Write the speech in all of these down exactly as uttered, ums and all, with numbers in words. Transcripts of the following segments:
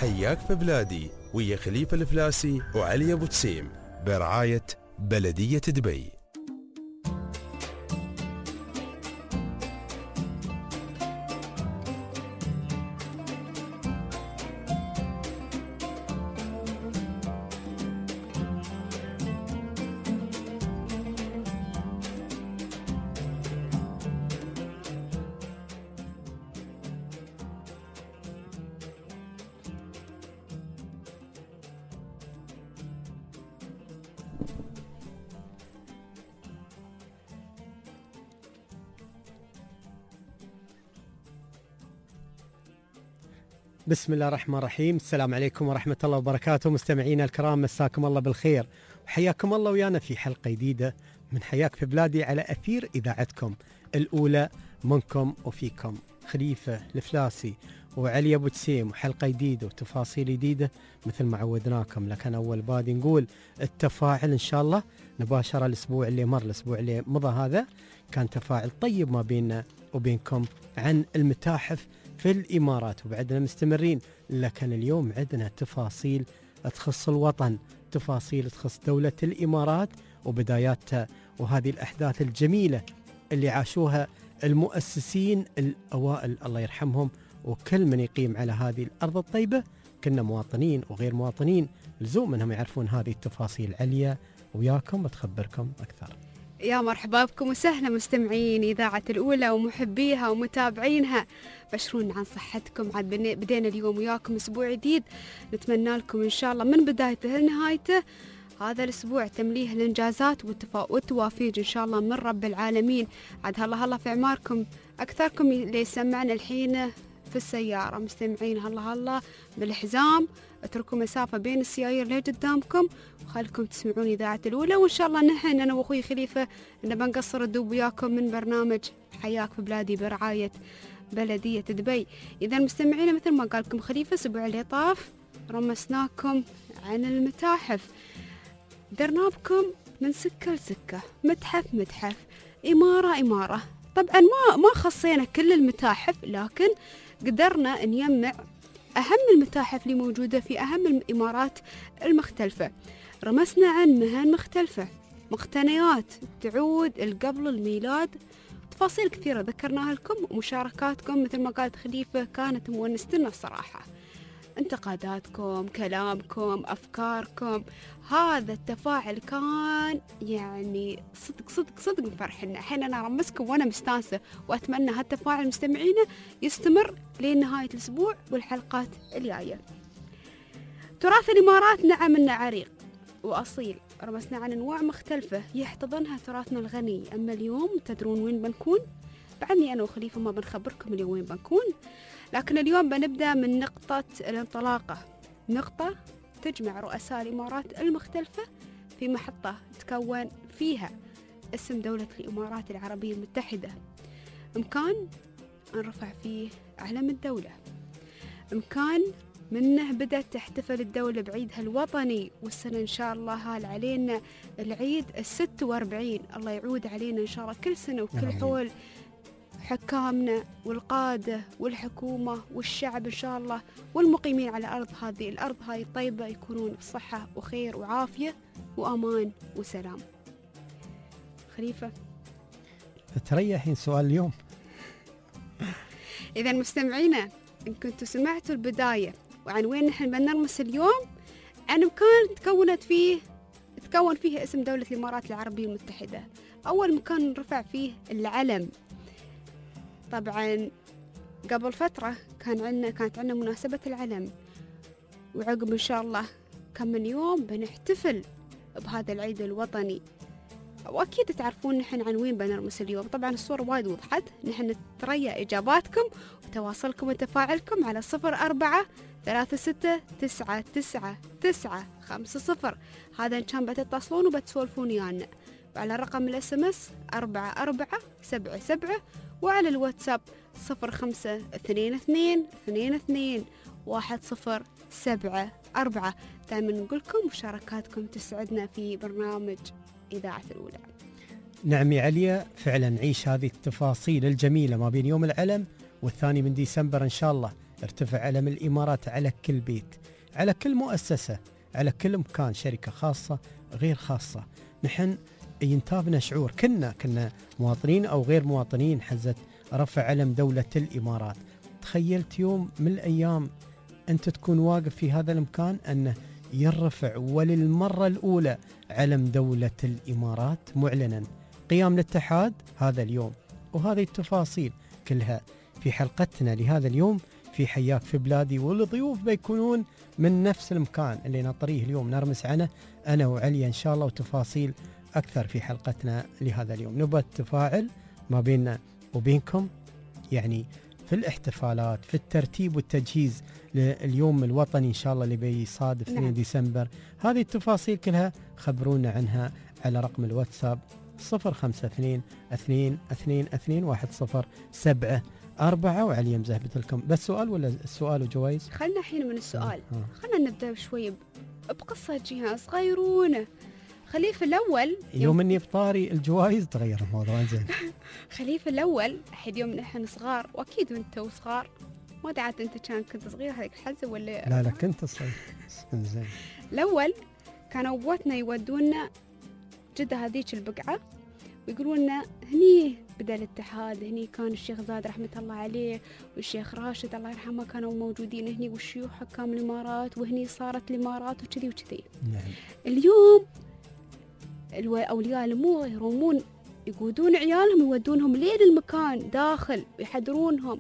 حياك في بلادي ويا خليفة الفلاسي وعلي أبو تسيم برعاية بلدية دبي. بسم الله الرحمن الرحيم. السلام عليكم ورحمة الله وبركاته. مستمعينا الكرام، مساكم الله بالخير وحياكم الله ويانا في حلقة جديدة من حياك في بلادي على أثير إذاعتكم الأولى منكم وفيكم، خليفة الفلاسي وعلي أبو تسيم، وحلقة جديدة وتفاصيل جديدة مثل ما عودناكم. لكن أول بادي نقول التفاعل إن شاء الله نباشر. الأسبوع اللي مر الأسبوع اللي مضى هذا كان تفاعل طيب ما بيننا وبينكم عن المتاحف في الإمارات، وبعدنا مستمرين. لكن اليوم عندنا تفاصيل تخص الوطن، تفاصيل تخص دولة الإمارات وبداياتها، وهذه الأحداث الجميلة اللي عاشوها المؤسسين الأوائل الله يرحمهم، وكل من يقيم على هذه الأرض الطيبة كنا مواطنين وغير مواطنين لزوم أنهم يعرفون هذه التفاصيل. عليا وياكم وتخبركم أكثر. يا مرحبا بكم وسهلا مستمعين إذاعة الأولى ومحبيها ومتابعينها، بشرونا عن صحتكم. عاد بدينا اليوم وياكم أسبوع جديد، نتمنى لكم إن شاء الله من بدايته لنهايته هذا الأسبوع تمليه الإنجازات والتوافيق إن شاء الله من رب العالمين. عاد هلا هلا في أعماركم، أكثركم اللي يسمعنا الحين في السيارة مستمعين، هلا هلا بالحزام، اتركوا مسافة بين السيايير اللي قدامكم وخلكم تسمعون إذاعة الأولى. وإن شاء الله نحن أنا وأخوي خليفة إن بنقصر الدوب وياكم من برنامج حياك في بلادي برعاية بلدية دبي. إذا مستمعين مثل ما قالكم خليفة الأسبوع اللي طاف رمسناكم عن المتاحف، درنا بكم من سكة لسكة، متحف متحف، إمارة إمارة. طبعا ما ما خصينا كل المتاحف، لكن قدرنا نجمع أهم المتاحف اللي موجودة في أهم الإمارات المختلفة. رمسنا عن مهن مختلفة، مقتنيات تعود قبل الميلاد، تفاصيل كثيرة ذكرناها لكم، ومشاركاتكم مثل ما قالت خليفة كانت مونستنا الصراحة. انتقاداتكم، كلامكم، أفكاركم، هذا التفاعل كان يعني صدق صدق صدق مفرحنا. الحين أنا أرمسكم وأنا مستانسة، وأتمنى هالتفاعل مستمعينا يستمر لنهاية الأسبوع والحلقات الجاية. تراث الإمارات نعم إنه عريق وأصيل، رمسنا عن أنواع مختلفة يحتضنها تراثنا الغني. أما اليوم تدرون وين بنكون؟ بعدني أنا وخليفة ما بنخبركم اليوم وين بنكون، لكن اليوم بنبدأ من نقطة الانطلاقة، نقطة تجمع رؤساء الإمارات المختلفة في محطة تكون فيها اسم دولة الإمارات العربية المتحدة، مكان نرفع فيه علم الدولة، مكان منه بدأت تحتفل الدولة بعيدها الوطني، والسنة إن شاء الله هال علينا العيد الست واربعين، الله يعود علينا إن شاء الله كل سنة وكل حول حكامنا والقادة والحكومة والشعب إن شاء الله والمقيمين على أرض هذه الأرض هاي الطيبة يكونون بصحة وخير وعافية وأمان وسلام. خليفة تريحين سؤال اليوم. إذا مستمعينا إن كنتوا سمعتوا البداية وعن وين نحن بنرمس اليوم، عن مكان تكونت فيه تكون فيه اسم دولة الإمارات العربية المتحدة، أول مكان رفع فيه العلم. طبعا قبل فترة كان عندنا كانت عندنا مناسبة العلم، وعقب إن شاء الله كم من يوم بنحتفل بهذا العيد الوطني. وأكيد تعرفون نحن عن وين بنرمس اليوم. طبعا الصورة وايد وضحت، نحن نتريا إجاباتكم وتواصلكم وتفاعلكم على صفر أربعة ثلاثة ستة تسعة تسعة تسعة خمسة صفر. هذا إن كان بتتصلون وبتسولفون ويانا، وعلى رقم الاس ام اس أربعة أربعة سبعة سبعة، وعلى الواتساب صفر خمسة اثنين اثنين اثنين اثنين واحد صفر سبعة أربعة. دائما نقولكم مشاركاتكم تسعدنا في برنامج إذاعة الأولى. نعم يا عليا، فعلا نعيش هذه التفاصيل الجميلة ما بين يوم العلم والثاني من ديسمبر إن شاء الله ارتفع علم الإمارات على كل بيت، على كل مؤسسة، على كل مكان، شركة خاصة غير خاصة. نحن ينتابنا شعور، كنا كنا مواطنين أو غير مواطنين، حزت رفع علم دولة الإمارات. تخيلت يوم من الأيام أنت تكون واقف في هذا المكان أنه يرفع وللمرة الأولى علم دولة الإمارات معلنا قيام الاتحاد هذا اليوم. وهذه التفاصيل كلها في حلقتنا لهذا اليوم في حياك في بلادي، والضيوف بيكونون من نفس المكان اللي نطريه اليوم نرمس عنه أنا وعليا إن شاء الله، وتفاصيل أكثر في حلقتنا لهذا اليوم. نبغى تفاعل ما بيننا وبينكم، يعني في الاحتفالات، في الترتيب والتجهيز لليوم الوطني إن شاء الله اللي بيصادف اثنين نعم. ديسمبر. هذه التفاصيل كلها خبرونا عنها على رقم الواتساب صفر خمسة اثنين اثنين اثنين اثنين واحد صفر سبعة أربعة. وعلي مزهبت لكم بس سؤال ولا السؤال وجوائز؟ خلنا الحين من السؤال، آه. خلنا نبدأ شوي بقصة جهة صغيرونة. خليفة الأول يوم اني بطاري الجوائز تغير الموضوع. زين. خليفة الأول أحد يوم نحن صغار، وأكيد وأنت صغار، ما أدري عاد أنت كان كنت صغير هذيك الحزة ولا لا لا كنت صغير. زين. الأول كانوا أبواتنا يودونا جدة هذيك البقعة ويقولون لنا هني بدأ الاتحاد، هني كان الشيخ زايد رحمة الله عليه والشيخ راشد الله يرحمه كانوا موجودين هني، والشيوخ حكام الإمارات، وهني صارت الإمارات وكذي وكذي. نعم. اليوم أولياء الأمور يرومون يقودون عيالهم يودونهم لين المكان داخل ويحضرونهم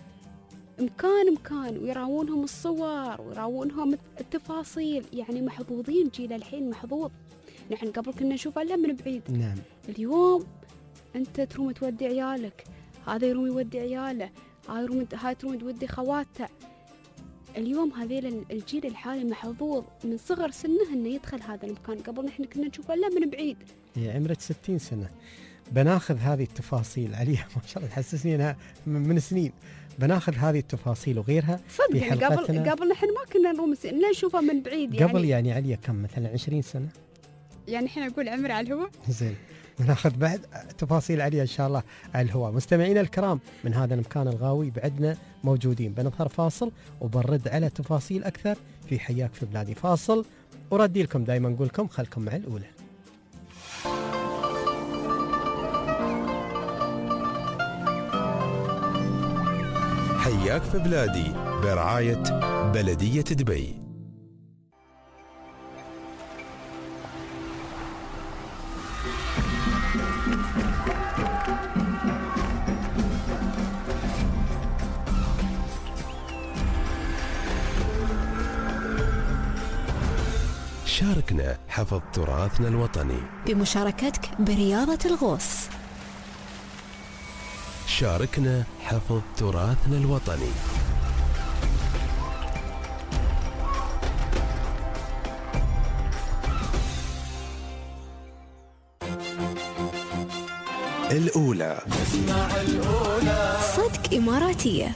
مكان مكان ويراونهم الصور ويراونهم التفاصيل، يعني محظوظين. جيل الحين محظوظ. نحن قبل كنا نشوف الا من بعيد. نعم. اليوم انت تروم تودي عيالك، هذا يروم يودي عياله، هاي يروم هاي تروم تودي خواته. اليوم هذيل الجيل الحالي محظوظ من صغر سنه انه يدخل هذا المكان، قبل نحن كنا نشوف الا من بعيد. هي عمرك ستين سنة. بناخذ هذه التفاصيل عليها ما شاء الله تحسسني انها من سنين. بناخذ هذه التفاصيل وغيرها صدق يعني قبل قبل نحن ما كنا نروم لا نشوفها من بعيد. يعني قبل يعني عليا كم مثلا عشرين سنة، يعني احنا نقول عمر على الهواء. زين. بناخذ بعد تفاصيل عليها ان شاء الله على الهواء. مستمعينا الكرام من هذا المكان الغاوي بعدنا موجودين، بنظهر فاصل وبنرد على تفاصيل اكثر في حياك في بلادي. فاصل وردي لكم دائما نقول لكم خلكم مع الاولى. حياك في بلادي برعاية بلدية دبي. شاركنا حفظ تراثنا الوطني بمشاركتك برياضة الغوص. شاركنا حفظ تراثنا الوطني. الأولى. اسمع الأولى. صدق إماراتية.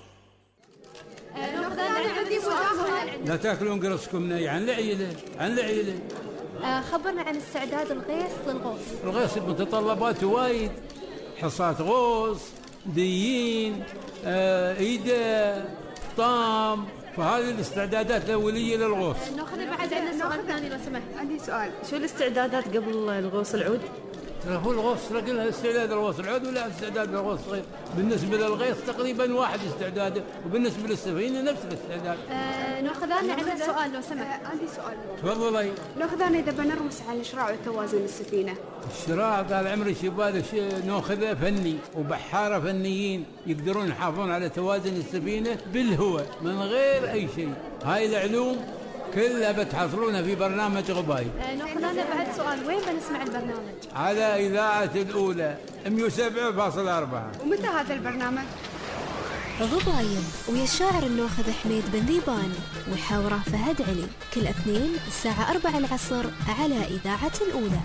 لا تاكلون قرصكم ني عن العيلة عن العيلة. آه خبرنا عن استعداد الغيث للغوص. الغيث متطلبات وايد، حصات غوص، ديين، آه ايده، طام، فهذه الاستعدادات الأولية للغوص. ناخذ بعد عندنا سؤال ثاني لو سمحت. عندي سؤال، شو الاستعدادات قبل الغوص العود؟ هو الغوص رجلها استعداد الغوص العود ولا استعداد الغوص صغير. بالنسبة للغيث تقريبا واحد استعداده، وبالنسبة للسفينة نفس الاستعداد. آه ناخذ لنا عندنا سؤال لو سمحت. عندي سؤال. تفضلي. ناخذ انا اذا بنرمس على الشراع وتوازن السفينة. الشراع قال عمري شباب ناخذه فني وبحارة فنيين يقدرون يحافظون على توازن السفينة بالهواء من غير أي شيء. هاي العلوم كلها بتحصلونها في برنامج غبايب. آه ناخذ لنا بعد سؤال، وين بنسمع البرنامج؟ على إذاعة الأولى مية وسبعة فاصلة أربعة. ومتى هذا البرنامج؟ غبايب ويا الشاعر الناخذ حميد بن ذيبان وحاوره فهد علي كل اثنين الساعة أربعة العصر على إذاعة الأولى.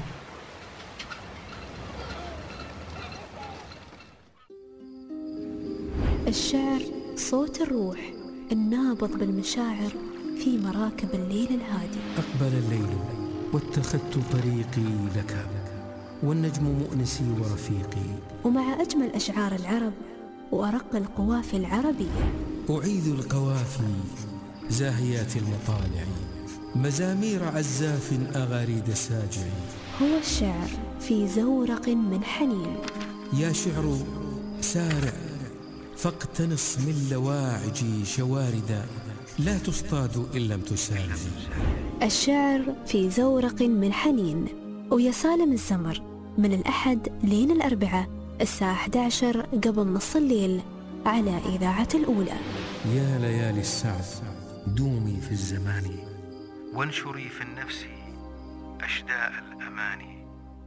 الشعر صوت الروح النابض بالمشاعر في مراكب الليل الهادي. أقبل الليل واتخذت طريقي لك والنجم مؤنسي ورفيقي. ومع أجمل أشعار العرب وأرق القوافي العربية أعيد القوافي زاهيات المطالع، مزامير عزاف أغاريد ساجع. هو الشعر في زورق من حنين. يا شعر سارع فاقتنص من لواعج شواردا، لا تصطاد إن لم تسارع. الشعر في زورق من حنين، ويا سالم الزمر، من الأحد لين الأربعاء الساعة أحد عشر قبل نص الليل على إذاعة الأولى. يا ليالي السعد دومي في الزمان، وانشري في النفس أشداء الأماني.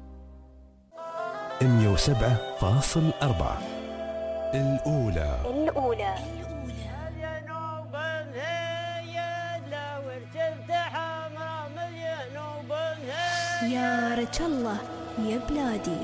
مية وسبعة فاصل أربعة الأولى. الأولى يا رج الله يا بلادي.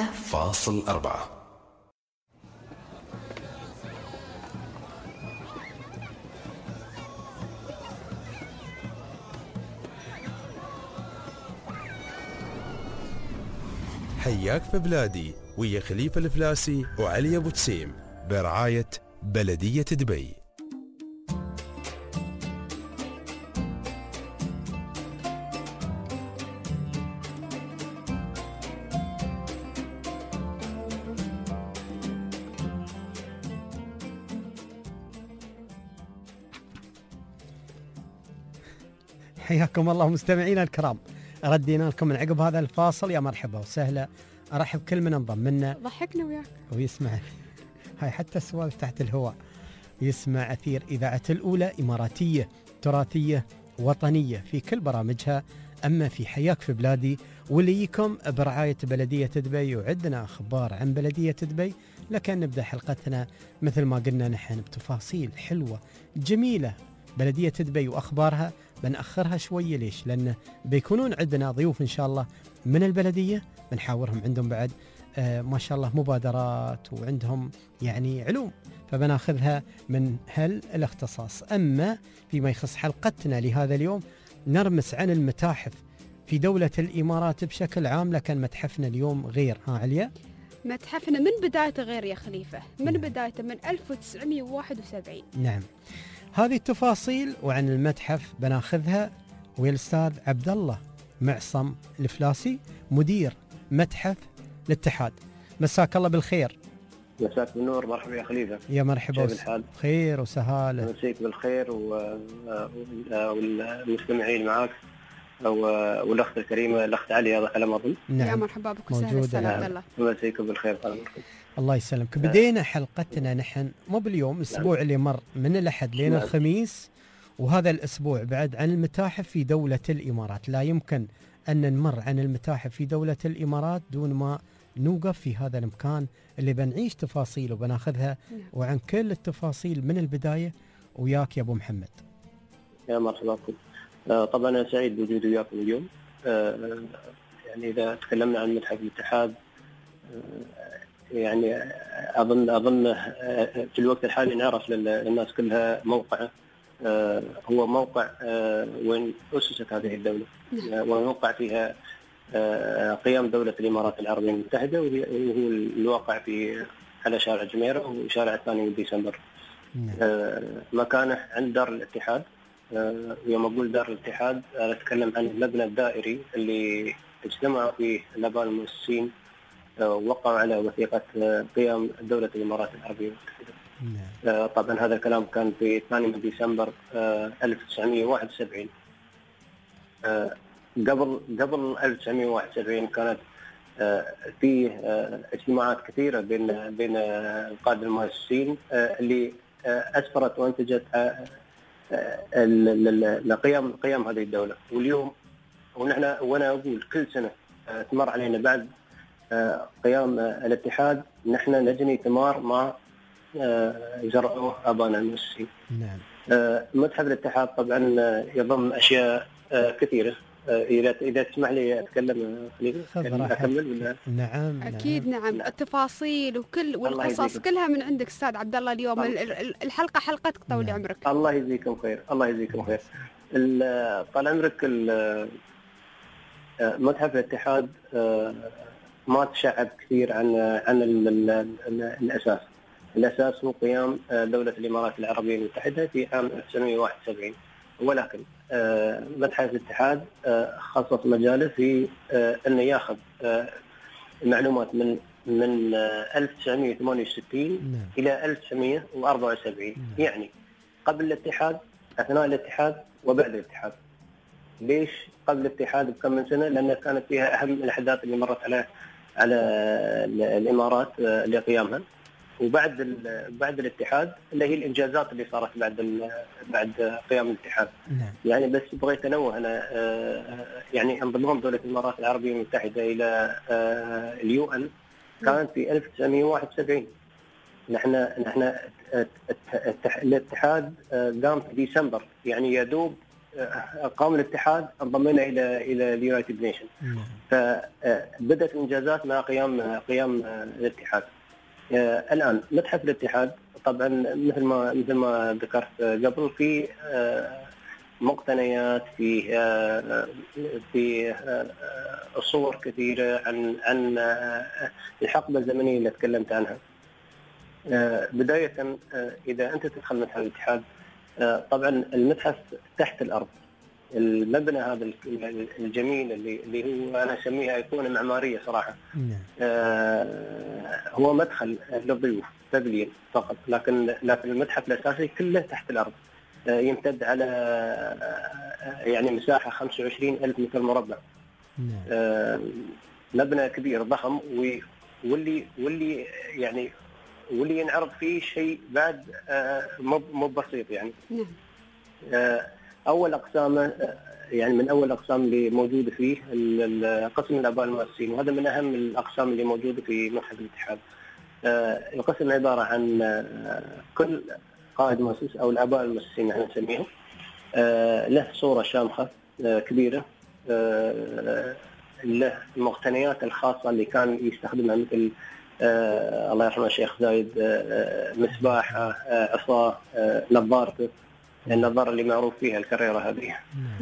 وثمانية فاصل أربعة. حياك في بلادي ويا خليفة الفلاسي وعلي أبو تسيم برعاية بلدية دبي. حياكم الله مستمعينا الكرام، ردينا لكم من عقب هذا الفاصل. يا مرحبا وسهلا، ارحب كل من انضم لنا ضحكنا وياك ويسمع هاي حتى السؤال تحت الهواء، يسمع أثير إذاعة الأولى إماراتية تراثية وطنية في كل برامجها. أما في حياك في بلادي واللي يكم برعاية بلدية دبي، وعندنا أخبار عن بلدية دبي. لكن نبدأ حلقتنا مثل ما قلنا نحن بتفاصيل حلوة جميلة بلدية دبي وأخبارها. بنأخرها شوية ليش؟ لأن بيكونون عندنا ضيوف إن شاء الله من البلدية، بنحاورهم عندهم بعد آه ما شاء الله مبادرات وعندهم يعني علوم، فبناخذها من هل الاختصاص. أما فيما يخص حلقتنا لهذا اليوم نرمس عن المتاحف في دولة الإمارات بشكل عام، لكن متحفنا اليوم غير. ها عليا؟ متحفنا من بدايته غير يا خليفة، من نعم. بدايته من ألف وتسعمئة وواحد وسبعين. نعم، هذه التفاصيل وعن المتحف بناخذها ويا الأستاذ عبد الله معصم الفلاسي مدير متحف الاتحاد. مساك الله بالخير. مساك بالنور، مرحبا يا خليفة. يا مرحبا، خير وسهالة. مسيك بالخير والمستمعين معك والأخت الكريمة الأخت علي على ما أظن. نعم. يا مرحبا بك وسهلا عبد الله. مسيك بالخير. الله يسلمك. بدينا حلقتنا نحن مو باليوم، الأسبوع اللي مر من الأحد لين الخميس، وهذا الأسبوع بعد عن المتاحف في دولة الإمارات. لا يمكن أن نمر عن المتاحف في دولة الإمارات دون ما نوقف في هذا المكان اللي بنعيش تفاصيل وبناخذها وعن كل التفاصيل من البداية وياك يا أبو محمد. يا مرحبا بكم. طبعا أنا سعيد بوجودي وياكم اليوم. يعني إذا تكلمنا عن متحف الاتحاد، يعني أظن أظن في الوقت الحالي نعرف للناس كلها موقعه هو موقع وين أسست هذه الدولة، وموقع فيها قيام دولة الإمارات العربية المتحدة، وهو الواقع في على شارع جميرة وشارع الثاني من ديسمبر. مكانه عند دار الاتحاد. يوم أقول دار الاتحاد أتكلم عن المبنى الدائري اللي اجتمع فيه الآباء المؤسسين ووقعوا على وثيقة قيام دولة الإمارات العربية المتحدة. طبعا هذا الكلام كان في الثاني من ديسمبر ألف وتسعمئة وواحد وسبعين. قبل قبل ألف وتسعمئة وواحد وسبعين كانت في اجتماعات كثيرة بين بين القادة المؤسسين اللي أسفرت وانتجت لقيام قيام هذه الدولة. واليوم ونحن وانا اقول كل سنة تمر علينا بعد قيام الاتحاد نحن نجني ثمار ما زرعوه آبانا المؤسسين. نعم. متحف الاتحاد طبعا يضم أشياء كثيرة. إذا إذا تسمح لي أتكلم أكمل ولا؟ نعم. أكيد نعم. نعم. التفاصيل وكل والقصص كلها من عندك أستاذ عبد الله اليوم. الله. الحلقة حلقتك طول نعم. عمرك. الله يجزيكم خير. الله يجزيكم خير. طال عمرك. متحف الاتحاد ما تشعب كثير عن عن الأساس. الأساس هو قيام دولة الإمارات العربية المتحدة في عام ألف وتسعمئة وواحد وسبعين، ولكن متحف الاتحاد خصص مجاله في أنه يأخذ معلومات من من ألف وتسعمئة وثمانية وستين نعم. إلى ألف وتسعمئة وأربعة وسبعين نعم. يعني قبل الاتحاد، أثناء الاتحاد، وبعد الاتحاد. ليش قبل الاتحاد بكم من سنة؟ لأن كانت فيها أهم الأحداث اللي مرت على على الإمارات لقيامها. وبعد بعد الاتحاد اللي هي الإنجازات اللي صارت بعد بعد قيام الاتحاد. نعم. يعني بس بغيت أنوه أنا يعني انضمام دولة الإمارات العربية المتحدة إلى اليو إن كانت في ألف وتسعمئة وواحد وسبعين. نحن نحن الاتحاد قام في ديسمبر، يعني يدوب قام الاتحاد انضمينا الى الى اليونايتد نيشن. فبدات الانجازات مع قيام قيام الاتحاد. الان متحف الاتحاد طبعا مثل ما مثل ما ذكرت قبل في مقتنيات، في في صور كثيره عن عن الحقبه الزمنيه اللي تكلمت عنها. بدايه اذا انت تدخل متحف الاتحاد طبعا المتحف تحت الارض. المبنى هذا الجميل اللي اللي هو انا اسميه ايقونه معماريه صراحه. هو مدخل للضيوف بافليون فقط، لكن لكن المتحف الاساسي كله تحت الارض. يمتد على يعني مساحه خمسة وعشرين ألف متر مربع. مبنى كبير ضخم، واللي واللي يعني واللي ينعرض فيه شيء بعد مو بسيط يعني. اول اقسامه يعني من اول الاقسام اللي موجوده فيه قسم الاباء المؤسسين، وهذا من اهم الاقسام اللي موجوده في متحف الاتحاد. القسم عباره عن كل قائد مؤسس او الاباء المؤسسين احنا نسميهم له صوره شامخه كبيره، له المقتنيات الخاصه اللي كان يستخدمها مثل آه الله يرحمه الشيخ زايد، آه مسباحه، آه عصاه، آه نظارته، النظاره اللي معروف فيها الكريره هذه،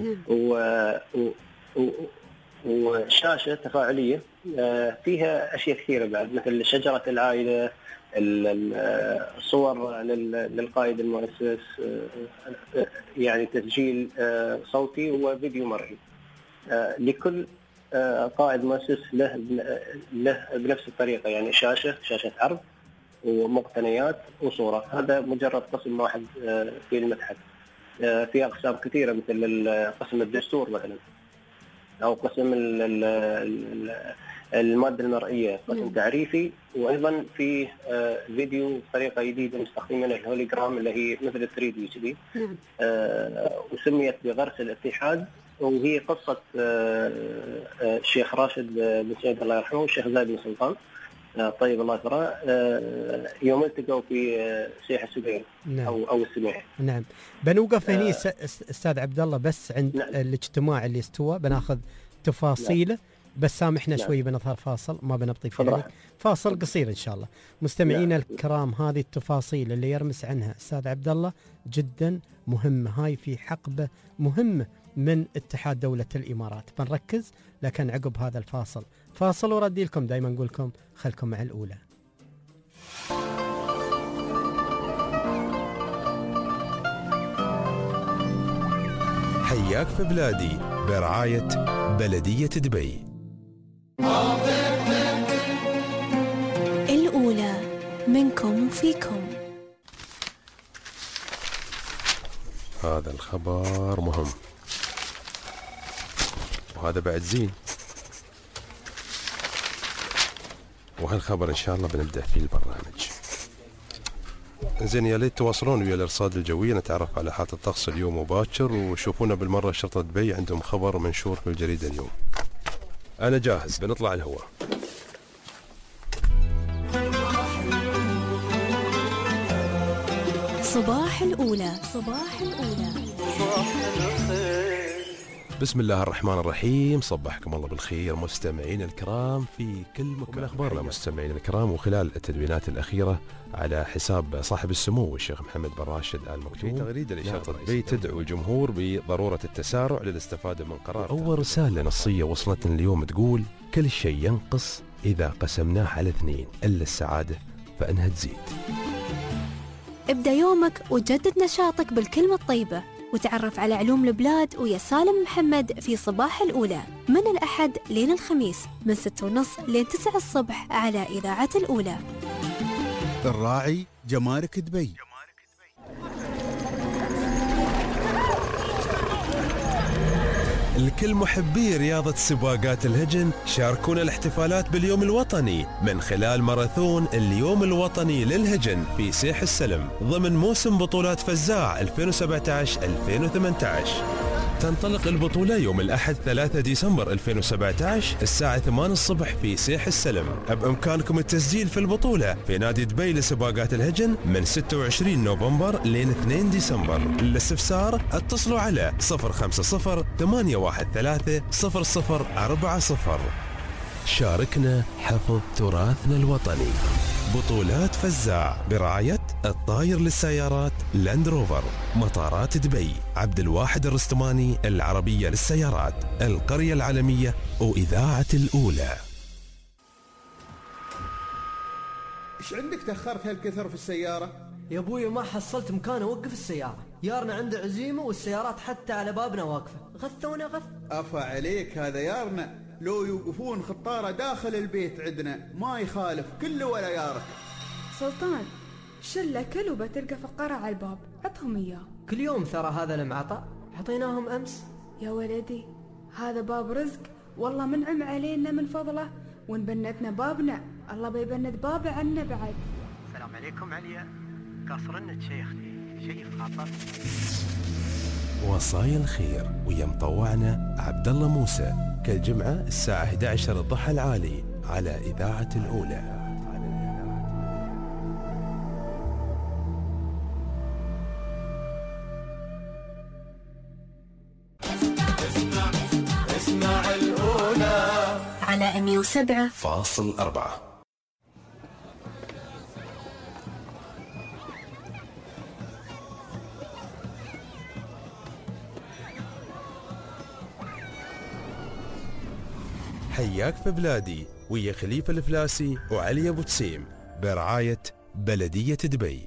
وشاشه تفاعليه آه فيها اشياء كثيره بعد مثل شجره العائله، الصور للقائد المؤسس، آه يعني تسجيل آه صوتي وفيديو مرئي. آه لكل قائد مؤسس له له بنفس الطريقه، يعني شاشه شاشه عرض ومقتنيات وصوره. هذا مجرد قسم واحد في المتحف. في اقسام كثيره مثل قسم الدستور مثلا، او قسم الماده المرئيه، قسم تعريفي، وايضا في فيديو بطريقه جديده مستخدمين الهوليجرام اللي هي مثل ثري دي كذي، وسميت بغرس الاتحاد، وهي قصة الشيخ راشد بن سعيد الله يرحمه والشيخ زايد بن سلطان طيب الله يثراه يوم التقوا في سيح السبيل. نعم. او او السميح. نعم. بنوقف هني استاذ عبد الله بس عند نعم. الاجتماع اللي استوى، بناخذ تفاصيله. نعم. بس سامحنا نعم. شوي بنظهر فاصل، ما بنبطي فيه فاصل قصير ان شاء الله. مستمعينا نعم. الكرام، هذه التفاصيل اللي يرمس عنها استاذ عبد الله جدا مهمه، هاي في حقبه مهمه من اتحاد دولة الإمارات. بنركز لكن عقب هذا الفاصل فاصل وردي لكم دايما نقول لكم خلكم مع الأولى. حياك في بلادي برعاية بلدية دبي. الأولى منكم وفيكم. هذا الخبر مهم، وهذا بعد زين، وهالخبر ان شاء الله بنبدا فيه البرنامج. زين، يا ليت تواصلون ويا الارصاد الجويه نتعرف على حالة الطقس اليوم وباكر، وشوفونا بالمره شرطه دبي عندهم خبر منشور في الجريده اليوم. انا جاهز، بنطلع الهواء. صباح الأولى. صباح الأولى. بسم الله الرحمن الرحيم. صبحكم الله بالخير مستمعين الكرام في كل مكان. أخبارنا مستمعين الكرام، وخلال التدوينات الأخيرة على حساب صاحب السمو الشيخ محمد بن راشد آل مكتوم، في تغريدة لشرطة دبي تدعو الجمهور بضرورة التسارع للاستفادة من قرار. أول رسالة نصية وصلتنا اليوم تقول: كل شيء ينقص إذا قسمناه على اثنين، إلا السعادة فإنها تزيد. ابدأ يومك وجدد نشاطك بالكلمة الطيبة، وتعرف على علوم البلاد ويا سالم محمد في صباح الأولى من الأحد لين الخميس من ستة ونص لين تسعة الصبح على إذاعة الأولى. الراعي جمارك دبي. الكل محبي رياضة سباقات الهجن شاركونا الاحتفالات باليوم الوطني من خلال ماراثون اليوم الوطني للهجن في سيح السلم ضمن موسم بطولات فزاع ألفين وسبعة عشر ألفين وثمانية عشر. تنطلق البطولة يوم الأحد ثلاثة ديسمبر ألفين وسبعة عشر الساعة ثمانية الصبح في سيح السلم. بإمكانكم التسجيل في البطولة في نادي دبي لسباقات الهجن من ستة وعشرين نوفمبر لين اثنين ديسمبر. للاستفسار اتصلوا على صفر خمسة صفر ثمانية واحد ثلاثة صفر صفر أربعة صفر. شاركنا حفظ تراثنا الوطني. بطولات فزاع برعاية الطاير للسيارات لاند روفر، مطارات دبي، عبد الواحد الرستماني العربية للسيارات، القرية العالمية وإذاعة الأولى. إيش عندك تأخرت هالكثر في السيارة؟ يا أبوي ما حصلت مكان أوقف السيارة، يارنا عنده عزيمة والسيارات حتى على بابنا واقفة، غثونا غث. أفا عليك هذا يارنا، لو يوقفون خطارة داخل البيت عندنا ما يخالف كله ولا يارك. سلطان شلة كلبة تلقى فقرة على الباب، عطهم إياه. كل يوم ترى هذا المعطى، عطيناهم أمس. يا ولدي هذا باب رزق، والله منعم علينا من فضله، ونبنتنا بابنا الله بيبند بابه عنا بعد. السلام عليكم عليا، قاصرنك شيخ شيء خاطر. وصايا الخير ويا مطوعنا عبد الله موسى كل جمعة الساعة إحدى عشر الضحى العالي على إذاعة الأولى. اسمع الأولى على مية وسبعة فاصل أربعة. حياك في بلادي ويا خليفة الفلاسي وعلي أبو تسيم برعاية بلدية دبي.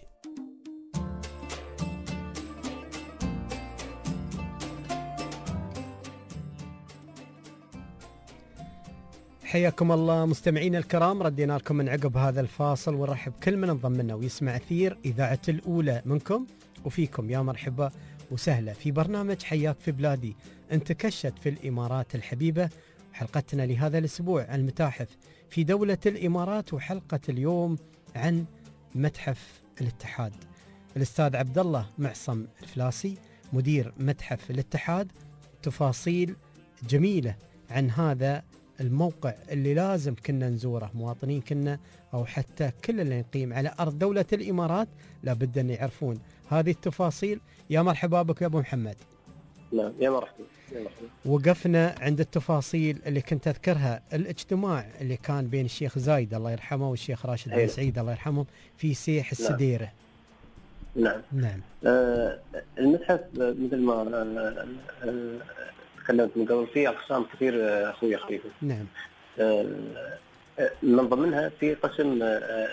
حياكم الله مستمعين الكرام، ردينا لكم من عقب هذا الفاصل ونرحب كل من انضم لنا ويسمع أثير إذاعة الأولى منكم وفيكم. يا مرحبا وسهلا في برنامج حياك في بلادي انتكشت في الإمارات الحبيبة. حلقتنا لهذا الأسبوع عن المتاحف في دولة الإمارات، وحلقة اليوم عن متحف الاتحاد. الأستاذ عبد الله معصم الفلاسي مدير متحف الاتحاد، تفاصيل جميلة عن هذا الموقع اللي لازم كنا نزوره، مواطنين كنا أو حتى كل اللي نقيم على أرض دولة الإمارات لابد أن يعرفون هذه التفاصيل. يا مرحبا بك يا أبو محمد. نعم يا مرحبا. وقفنا عند التفاصيل اللي كنت أذكرها، الاجتماع اللي كان بين الشيخ زايد الله يرحمه والشيخ راشد بن سعيد الله يرحمه في سيح السديرة. نعم نعم. آه المتحف مثل ما آه آه تكلمت من قبل فيه أقسام كثير آه أخوي خليفة. نعم. آه من ضمنها في قسم آه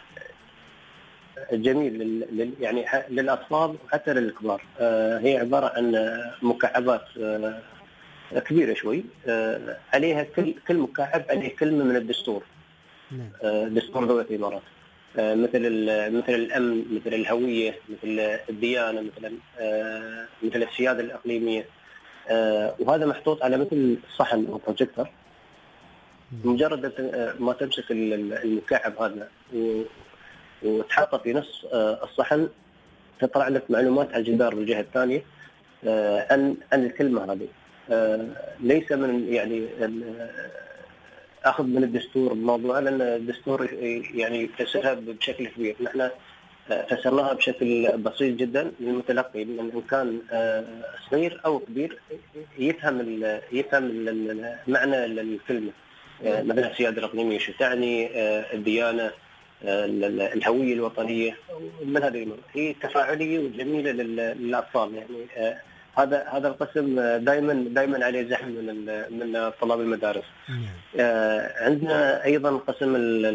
جميل لل يعني للأطفال وحتى للكبار. آه هي عبارة عن مكعبات آه كبيرة شوي، آه عليها كل كل مكعب عليه كلمة من الدستور. نعم. آه دستور دولة الإمارات، آه مثل مثل الأمن، مثل الهوية، مثل الديانة، مثل آه مثل السيادة الإقليمية. آه وهذا محطوط على مثل صحن أو بروجيكتور. مجرد ما تمسك المكعب هذا وتحطه في نص الصحن تطلع لك معلومات على الجدار بالجهة الثانية عن عن الكلمة هذه. ليس من يعني أخذ من الدستور الموضوع، لأن الدستور يعني فسرها بشكل كبير. نحن فسرناها بشكل بسيط جدا للمتلقي، من كان صغير أو كبير يفهم يفهم معنى الكلمة. مثلا السيادة الإقليمية شو تعني، الديانة، الهوية الوطنية، من هذه الأمور. هي تفاعلية وجميلة للأطفال. يعني هذا هذا القسم دائما دائما عليه زحمة من من طلاب المدارس. عندنا أيضا قسم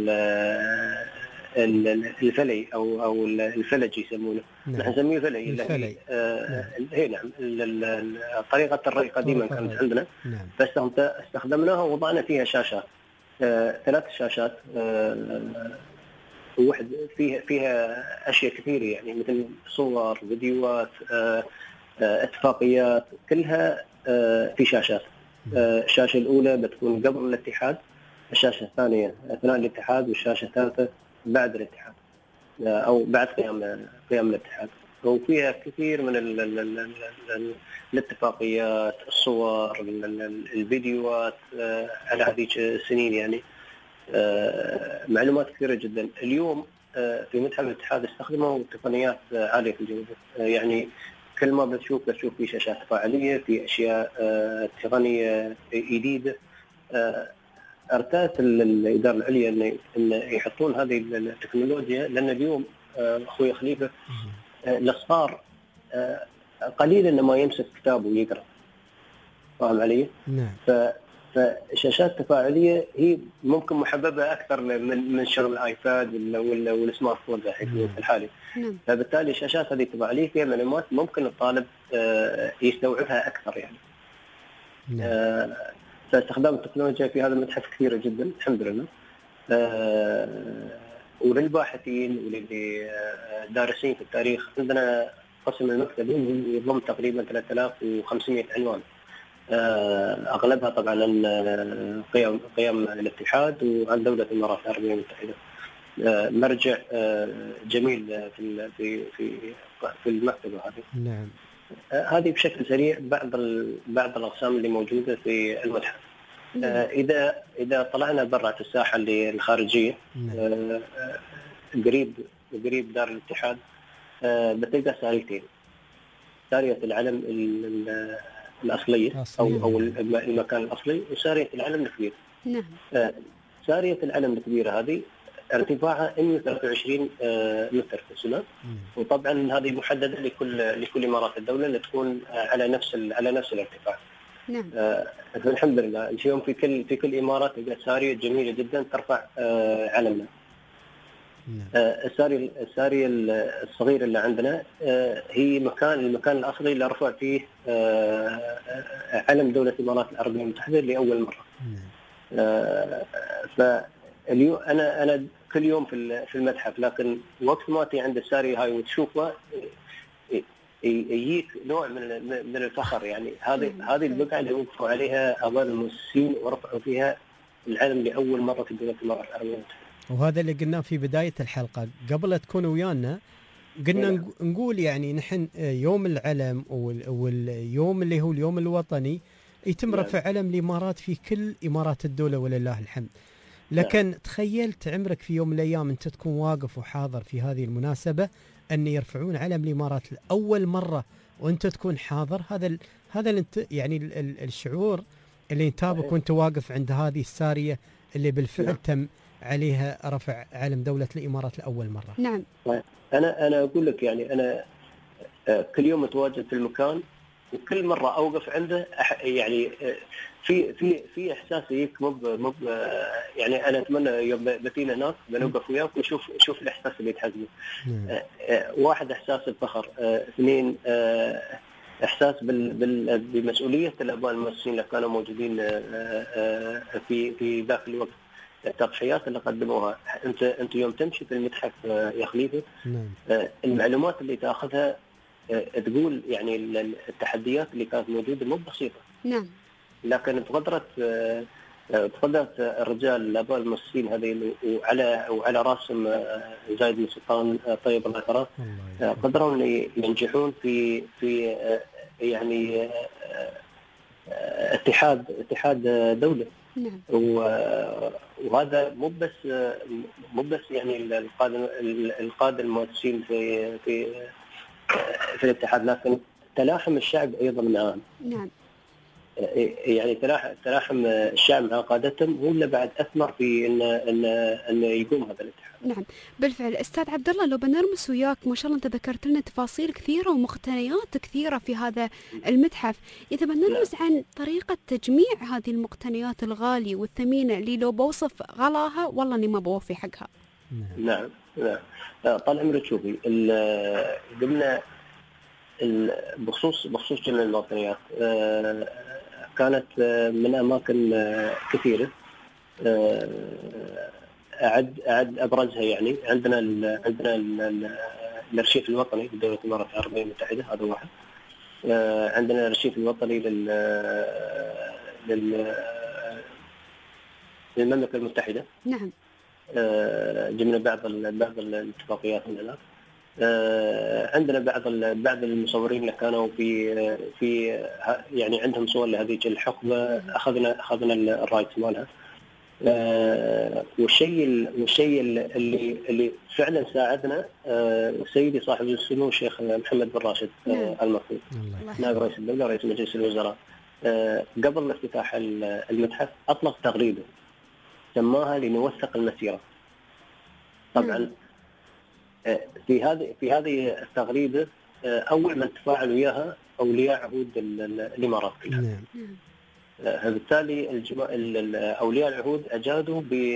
الفلي أو أو الفلج يسمونه، نحن نسميه فلي. الفلي. هي نعم. طريقة الري قديما كانت عندنا، فاستخدمناها ووضعنا فيها شاشات، ثلاث شاشات، واحد فيها فيها اشياء كثيره يعني مثل صور، فيديوهات، اتفاقيات، كلها في شاشات. الشاشه الاولى بتكون قبل الاتحاد، الشاشه الثانيه اثناء الاتحاد، والشاشه الثالثه بعد الاتحاد او بعد قيام قيام الاتحاد. وفيها كثير من ال ال ال ال الاتفاقيات، الصور، ال ال الفيديوهات على هذيك السنين، يعني معلومات كثيرة جدا. اليوم في متحف الاتحاد استخدموا تقنيات عالية الجودة، يعني كل ما بتشوف بتشوف في شاشات تفاعلية، في أشياء تقنية جديدة. ارتأت الإدارة العليا إن إن يحطون هذه التكنولوجيا، لأن اليوم أخوي خليفة الصغار قليل إنه ما يمسك كتاب ويقرأ، فاهم علي؟ نعم. فالشاشات التفاعلية هي ممكن محببة أكثر من من شغل الآيباد ولا ولا والسمارت فون الحين الحالي. نعم. فبالتالي الشاشات هذه التفاعلية فيها معلومات ممكن الطالب يستوعبها أكثر يعني. نعم. فاستخدام التكنولوجيا في هذا المتحف كثيرة جدا الحمد لله. وللباحثين وللي دارسين في التاريخ عندنا قسم المكتب يضم تقريبا ثلاثة آلاف وخمسمائة عنوان، اغلبها طبعا عن قيم قيم الاتحاد وعن دوله الامارات العربيه المتحده. مرجع جميل في في في في المكتبه هذه. نعم. هذه بشكل سريع بعض بعض الاقسام اللي موجوده في المتحف. اذا اذا طلعنا برا الساحه اللي الخارجيه، قريب قريب دار الاتحاد بتلقى ساريتين، ساريه العلم الأصلية أو أو المكان الأصلي، وسارية العلم الكبير. نعم. سارية العلم الكبيرة هذه ارتفاعها مئة وثلاثة وعشرين متر في السماء، وطبعا هذه محددة لكل لكل إمارات الدولة اللي تكون على نفس على نفس الارتفاع. نعم. الحمد لله اليوم في كل في كل إمارات تلقى سارية جميلة جدا ترفع علمنا. السارية السارية الصغيرة اللي عندنا هي مكان المكان الأصلي اللي رفع فيه علم دولة الإمارات العربية المتحدة لأول مرة. فاليوم أنا أنا كل يوم في في المتحف، لكن وقت ما تي عند السارية هاي وتشوفها يجيك نوع من من الفخر، يعني هذه هذه البقعة اللي وقفوا عليها آباء المؤسسين ورفعوا فيها العلم لأول مرة في دولة الإمارات العربية المتحدة. وهذا اللي قلناه في بداية الحلقة قبل لا تكونوا ويانا، قلنا نقول يعني نحن يوم العلم واليوم اللي هو اليوم الوطني يتم رفع علم الإمارات في كل إمارات الدولة ولله الحمد. لكن تخيلت عمرك في يوم من الأيام أنت تكون واقف وحاضر في هذه المناسبة أن يرفعون علم الإمارات لأول مرة وأنت تكون حاضر؟ هذا ال هذا ال يعني ال ال الشعور اللي ينتابك وأنت واقف عند هذه السارية اللي بالفعل تم عليها رفع علم دولة الإمارات لأول مرة. نعم. أنا أنا أقول لك يعني أنا كل يوم أتواجد في المكان، وكل مرة أوقف عنده يعني في في في إحساس يجيك مب مب يعني أنا أتمنى يوم بتينا هناك بنوقف وياك ونشوف شوف الإحساس اللي يتحزنه. واحد إحساس الفخر، اثنين إحساس بال بمسؤولية الآباء المؤسسين اللي كانوا موجودين في في ذاك الوقت، التضحيات اللي قدموها. انت انت يوم تمشي في المتحف يا خليفه، المعلومات اللي تاخذها تقول يعني التحديات اللي كانت موجوده مو بسيطه. نعم. لكن بقدره بقدره الرجال الاباء المؤسسين هذين وعلى وعلى راسهم زايد بن سلطان طيب الله يقراه، قدروا ان ينجحون في في يعني اتحاد اتحاد دوله. نعم. وهذا مو بس مو بس يعني القادة القادة المؤسسين في في في الاتحاد، لكن تلاحم الشعب ايضا معهم. نعم. يعني تلاحم الشعب مع قادتهم هو اللي بعد اثمر في ان ان ان يقوم هذا الاتحاد. نعم بالفعل. استاذ عبد الله لو بنرمس وياك، ما شاء الله انت ذكرت لنا تفاصيل كثيره ومقتنيات كثيره في هذا المتحف، اذا بنرمس نعم. عن طريقه تجميع هذه المقتنيات الغاليه والثمينه اللي لو بوصف غلاها والله اني ما بوفي حقها. نعم نعم. طال عمرك شوفي قلنا بخصوص بخصوص جميع المقتنيات كانت من اماكن كثيره، أعد أعد أبرزها يعني عندنا ال عندنا ال الأرشيف الوطني لدولة الإمارات العربية المتحدة، هذا واحد. عندنا الأرشيف الوطني لل لل للمملكة المتحدة. نعم. جمعنا بعض بعض الاتفاقيات من هناك. آه، عندنا بعض بعض المصورين اللي كانوا في في يعني عندهم صور لهذه الحقبه، اخذنا اخذنا الرايت مالها. آه، والشيء والشيء اللي اللي فعلا ساعدنا آه، سيدي صاحب السمو الشيخ محمد بن راشد آه، المكي نائب رئيس الدوله رئيس مجلس الوزراء، آه، قبل افتتاح المتحف اطلق تغريده سماها لنوثق المسيره. طبعا آه، في هذه في هذه التغريده آه، اول من تفاعل وياها اولياء عهود الامارات كلها. فبالتالي اولياء العهود اجادوا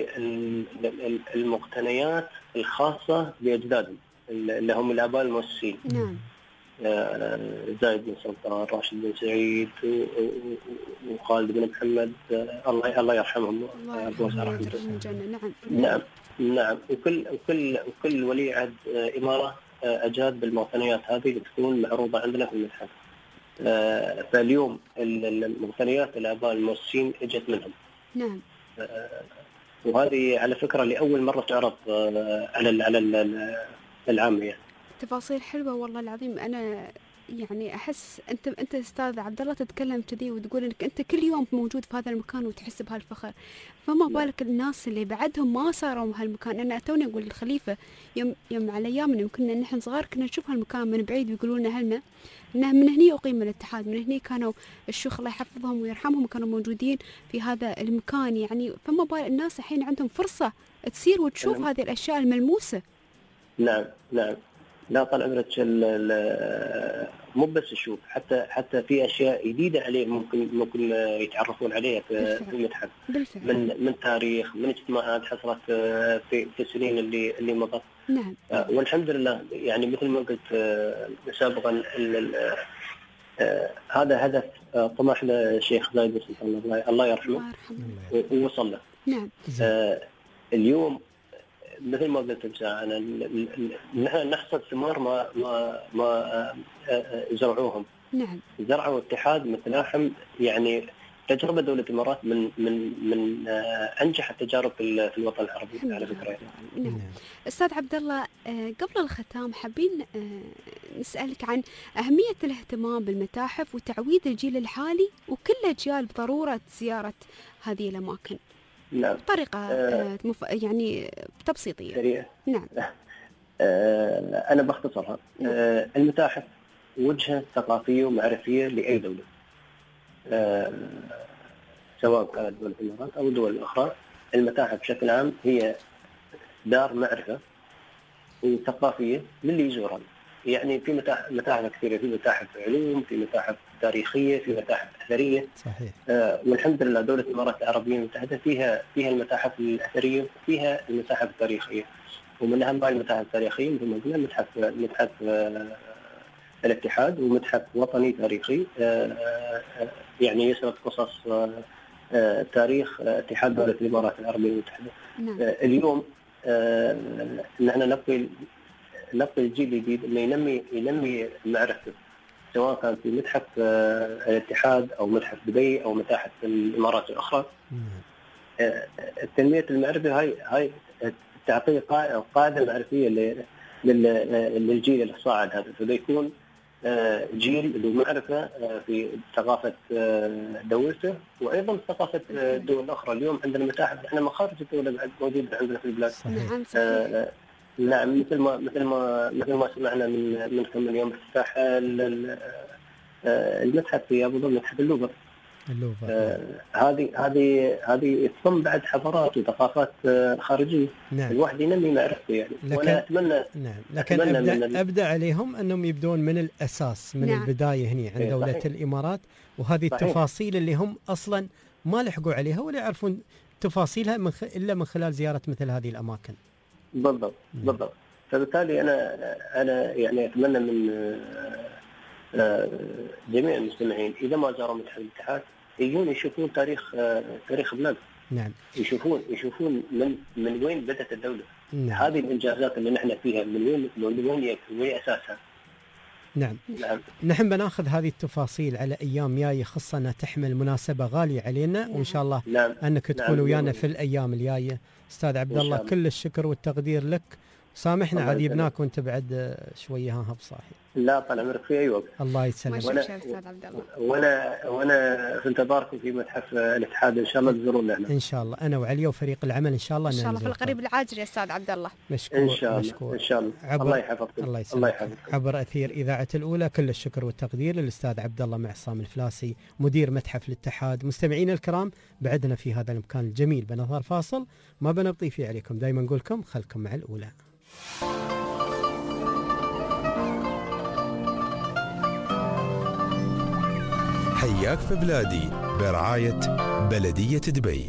بالمقتنيات الخاصه باجدادهم اللي هم الاباء المؤسسين. نعم. زايد بن سلطان، راشد بن سعيد، وخالد بن محمد، الله الله يرحمهم. الله يرحمهم. نعم. نعم نعم وكل وكل وكل ولي عهد اماره اجاد بالمقتنيات هذه لتكون معروضه عندنا في المتحف. آه فاليوم المقتنيات الآباء المؤسسين اجت منهم. نعم. آه وهذه على فكرة لأول مرة تعرض آه على على العامية. تفاصيل حلوة والله العظيم. أنا يعني أحس أنت أنت أستاذ عبد الله تتكلم كذي وتقول إنك أنت كل يوم موجود في هذا المكان وتحس بهالفخر، فما بالك الناس اللي بعدهم ما صاروا بهالمكان. أنا توني أقول الخليفة يوم يوم على أيامنا يمكن نحن صغار كنا نشوف هالمكان من بعيد ويقولون لنا هلنا إنه من هني أقيم الاتحاد، من هني كانوا الشيوخ الله يحفظهم ويرحمهم كانوا موجودين في هذا المكان يعني. فما بال الناس الحين عندهم فرصة تصير وتشوف هذه الأشياء الملموسة. نعم نعم لا طال عمرك مو بس الشوف، حتى حتى في اشياء جديده عليه ممكن ممكن يتعرفون عليها في المتحف من من تاريخ، من اجتماعات حصلت في في السنين اللي اللي مضت. نعم. والحمد لله يعني مثل ما قلت سابقا هذا هدف طمح الشيخ زايد بن سلطان الله يرحمه ووصل له. نعم. اليوم مثل ما قلت بساعة أنا نحن نحصد ثمار ما ما ما زرعوهم. نعم. زرعوا اتحاد متلاحم يعني تجربة دولة الإمارات من من من أنجح التجارب في الوطن العربي على فكرة. نعم. أستاذ عبد الله قبل الختام حابين نسألك عن أهمية الاهتمام بالمتاحف وتعويد الجيل الحالي وكل الأجيال بضرورة زيارة هذه الأماكن. نعم. بطريقة آه مف... يعني تبسيطية. سريعة. نعم. آه أنا بختصرها. آه المتاحف وجهة ثقافية ومعرفية لأي دولة. آه سواء كانت دولة الإمارات أو الدول الأخرى، المتاحف بشكل عام هي دار معرفة وثقافية للي يزورها. يعني في متاحف متاحف كثيرة، في متاحف علوم، في متاحف تاريخية، في متاحف أثرية. صحيح. آه والحمد لله دولة الإمارات العربية المتحدة فيها فيها المتاحف الأثرية وفيها المتاحف التاريخية. ومن أهم المتاحف التاريخية مثل ما قلنا متحف متحف آه الاتحاد ومتحف وطني تاريخي آه آه يعني يسرد قصص آه آه تاريخ اتحاد دولة الإمارات العربية المتحدة. نعم. آه اليوم آه نحن نبقي نبقي الجيل الجديد انه ينمي ينمي معرفته، سواء كان في متحف الاتحاد او متحف دبي او متاحف الامارات الاخرى. التنميه المعرفه هاي هاي تعطي قاعده معرفيه للجيل الصاعد هذا، فبيكون جيل له معرفه في ثقافه دولته وايضا ثقافه الدول الاخرى. اليوم عندنا متاحف احنا مخارج الدوله بعد موجوده عندنا في البلاد. نعم صحيح. نعم مثل ما مثل ما مثل ما سمعنا من من كم من يوم افتتاح المتحف في ابو ظبي، متحف اللوفر. اللوفر. هذه هذه هذه تصم بعد حضارات وثقافات خارجيه. نعم. الواحد ينمي معرفته يعني. لكن وانا اتمنى نعم لكن أبدأ, من ابدا عليهم انهم يبدون من الاساس من نعم. البدايه هنا عند دوله صحيح. الامارات، وهذه صحيح. التفاصيل اللي هم اصلا ما لحقوا عليها ولا يعرفون تفاصيلها من خ... الا من خلال زياره مثل هذه الاماكن. بالضبط بالضبط. فبالتالي انا انا يعني اتمنى من جميع المستمعين اذا ما زاروا متحف الاتحاد يجون يشوفون تاريخ تاريخ بلاد. نعم. يشوفون يشوفون من من وين بدات الدوله. نعم. هذه الانجازات اللي نحن فيها من وين من وين وين اساسها. نعم. نعم. نحن بناخذ هذه التفاصيل على ايام جايه، خاصه انها تحمل مناسبه غاليه علينا. نعم. وان شاء الله نعم. انك تكون نعم. ويانا في الايام الجايه. استاذ عبد الله كل الشكر والتقدير لك سامحنا عاد جبناك وانت بعد شويه ها بصاحي. لا طال عمرك في اي وقت. الله يسلمك. وانا وانا وانا في انتظاركم في متحف الاتحاد ان شاء الله تزورونا. ان شاء الله انا وعليا وفريق العمل ان شاء الله. ان شاء الله في القريب العاجل يا استاذ عبد الله. مشكور ان شاء الله مشكور. ان شاء الله. عبر... الله يحفظكم. الله يسلمك. عبر اثير اذاعه الاولى كل الشكر والتقدير للاستاذ عبد الله معصام الفلاسي مدير متحف الاتحاد. مستمعينا الكرام بعدنا في هذا المكان الجميل بنظهر فاصل ما بنبطي فيه عليكم. دائما نقول لكم خلكم مع الاولى. حياك في بلادي برعاية بلدية دبي.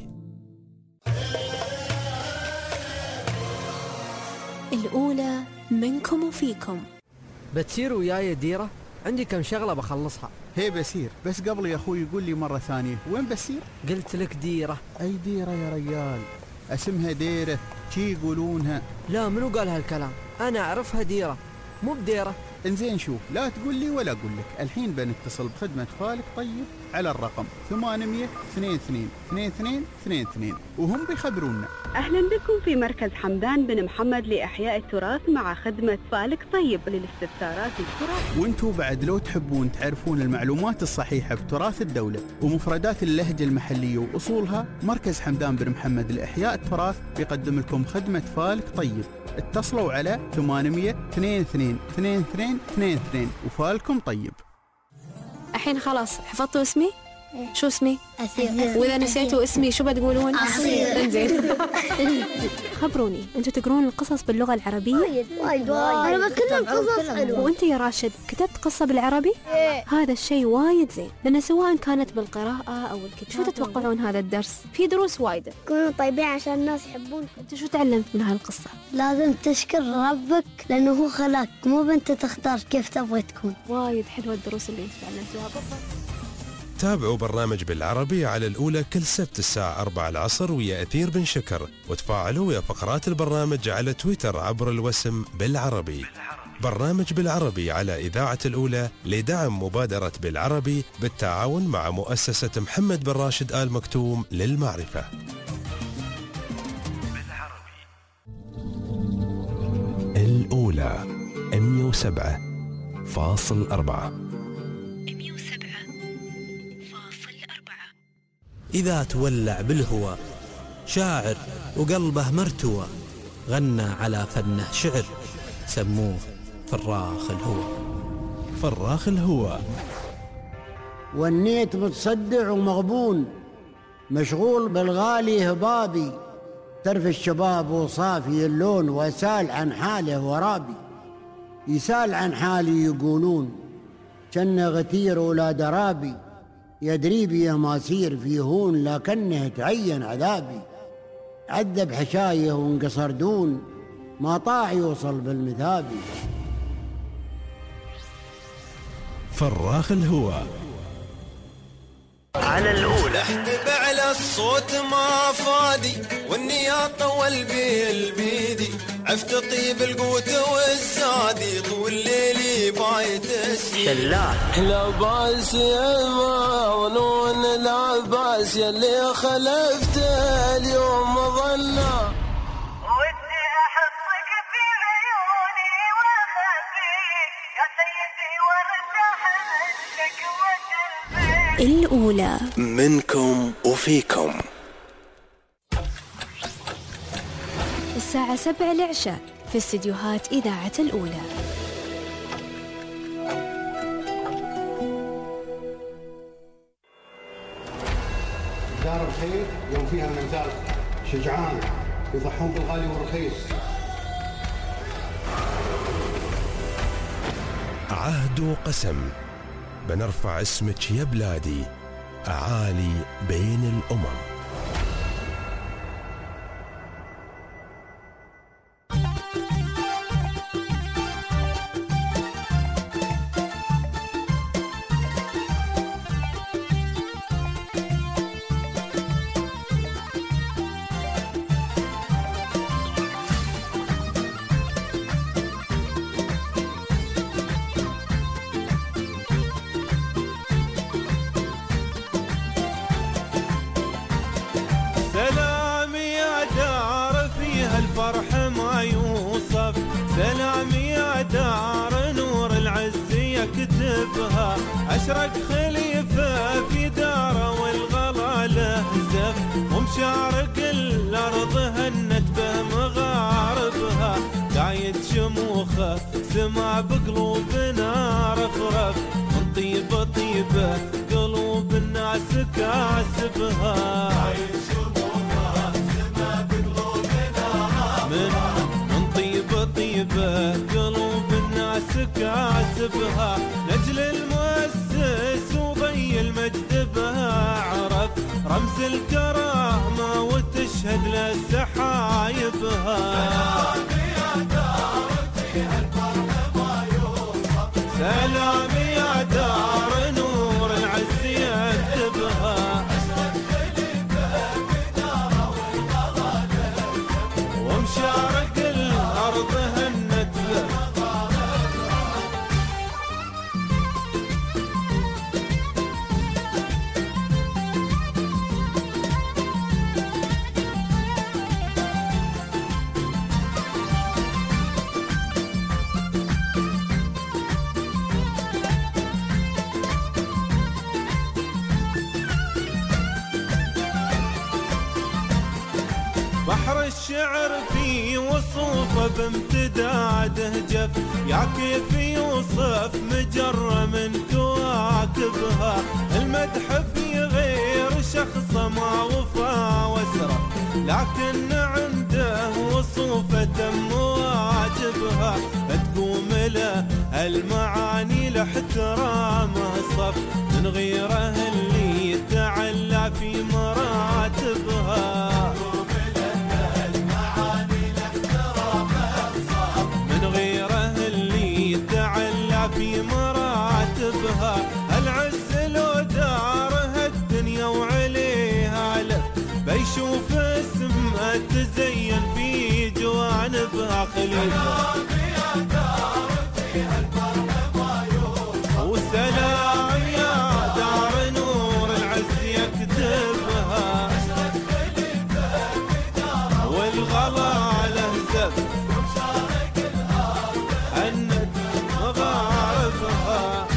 الأولى منكم وفيكم. بتسير وياي ديرة؟ عندي كم شغلة بخلصها. هي بسير، بس قبل يا أخوي يقول لي مرة ثانية وين بسير؟ قلت لك ديرة. أي ديرة يا ريال؟ اسمها ديرة شي يقولونها. لا منو قال هالكلام؟ أنا أعرفها ديرة مو بديرة. انزين شوف، لا تقول لي ولا أقول لك، الحين بنتصل بخدمة خالق طيب على الرقم ثمانمية اثنين اثنين اثنين اثنين اثنين اثنين وهم بيخبرونا. أهلا بكم في مركز حمدان بن محمد لإحياء التراث مع خدمة فالك طيب للاستفسارات التراث. وانتوا بعد لو تحبون تعرفون المعلومات الصحيحة بتراث الدولة ومفردات اللهجة المحلية وأصولها، مركز حمدان بن محمد لإحياء التراث بيقدم لكم خدمة فالك طيب. اتصلوا على ثمانمية اثنين اثنين اثنين اثنين اثنين اثنين وفالكم طيب. الحين خلاص حفظتوا اسمي؟ إيه؟ شو اسمي؟ أسير. وإذا نسيتوا اسمي شو بتقولون؟ أصير. انزين. خبروني انتوا تقرون القصص باللغة العربية؟ وايد وايد وايد. أنا بتكلم قصص حلوة. وانت يا راشد كتبت قصة بالعربي؟ إيه. هذا الشيء وايد زين، لأن سواء كانت بالقراءة أو الكتابة. شو تتوقعون هذا الدرس؟ في دروس وايدة. كونوا طيبين عشان الناس يحبونكم. انت شو تعلمت من هالقصة؟ لازم تشكر ربك لأنه هو خلاك، مو بنت تختار كيف تبغي تكون. وايد حلوة الدروس اللي انت تعلمتوها بالضبط. تابعوا برنامج بالعربي على الأولى كل سبت الساعة أربعة العصر ويا أثير بن شكر، وتفاعلوا ويا فقرات البرنامج على تويتر عبر الوسم بالعربي. برنامج بالعربي على إذاعة الأولى لدعم مبادرة بالعربي بالتعاون مع مؤسسة محمد بن راشد آل مكتوم للمعرفة. الأولى مئة وسبعة فاصل أربعة. إذا تولع بالهوى شاعر وقلبه مرتوى، غنى على فنه شعر سموه فراخ الهوى. فراخ الهوى. والنيت متصدع ومغبون، مشغول بالغالي هبابي، ترف الشباب وصافي اللون، وسال عن حاله ورابي. يسال عن حالي يقولون، كان غتير ولا درابي، يدري بيه ما سير في هون، لكنه تعين عذابي. عذب حشايه وانقصر دون، ما طاع يوصل بالمثابي. فراخ الهوى. على الأولى احتب على الصوت ما فادي، والنياطة والبي البيدي، عفت طيب القوت والزادي، طول ليلي بايت شلات لا باس يا مظنون، لا باس يلي خلفت اليوم ظنا، ودي احطك في عيوني واخبيك يا سيدي وارتاح منك وتلبيك. الأولى منكم وفيكم. الساعة سبع العشاء في استديوهات إذاعة الأولى. دار الخير يوم فيها منزال شجعان يضحون بالغالي والرخيص. عهد وقسم بنرفع اسمك يا بلادي أعالي بين الأمم. يكتبها. أشرق خليفة في داره والغلا له زف، ومشارق الأرض هنت به مغاربها. قايد شموخه سما بقلوبنا رفرف، من طيبة طيبة قلوب الناس كاسبها. من من طيبة طيبة قلوب الناس كاسبها. نجل المؤسس وضي المجد بها عرف، رمز الكرامة وتشهد للسحايبها. سلام يا دار نور العز يكتبها. ومشارق الأرض هنت به. بحر الشعر في وصوفه بامتداده جف، يا كيف يوصف مجرة من كواكبها. المدح في غير شخصه ما وفى وسرف، لكن عنده وصوفه تم واجبها. تقوم له المعاني لاحترامه صف، من غيره اللي يتعلى في مراتبها. في مراتبها. العز لو دارها الدنيا وعليها لف، بيشوف اسمها تزين في جوانبها. خليفة وسلام يا دار نور العز يكتبها. والغلا له زف مغاربها.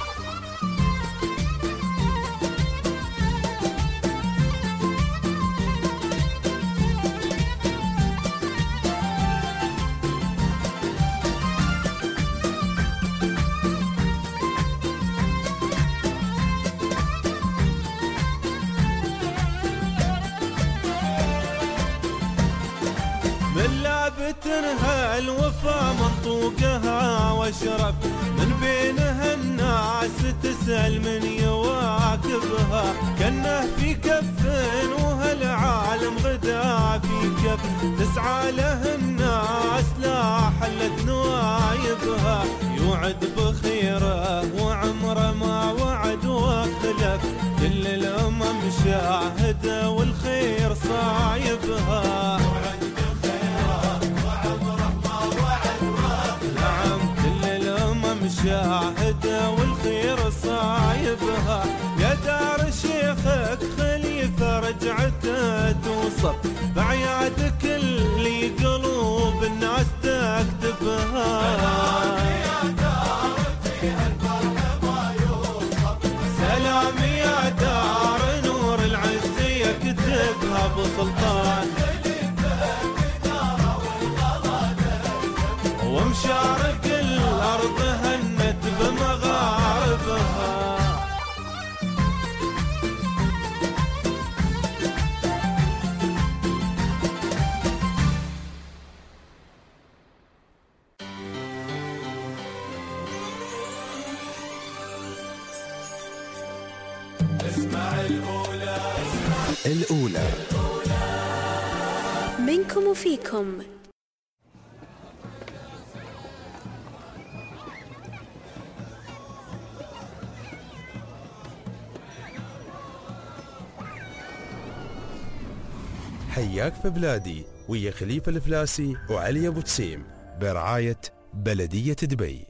من لابتنها الوفا منطوقها واشرف، من بينها الناس تسأل من يواكبها. كنه في كف وهالعالم غدا في كف، تسعى له الناس لا حلت نوايبها. يوعد بخيره وعمره ما وعد وخلف، كل الأمم شاهده والخير صايبها. شاهده والخير صايبها. يا دار شيخك خليفة رجعته توصف، بعيادك اللي قلوب الناس تكتبها. سلام يا دار نور العز يكتبها بسلطان. ومشارق الأرض هنت بمغاربها. اسمع الأولى الأولى منكم وفيكم. حياك في بلادي ويا خليفة الفلاسي وعلي أبو تسيم برعاية بلدية دبي.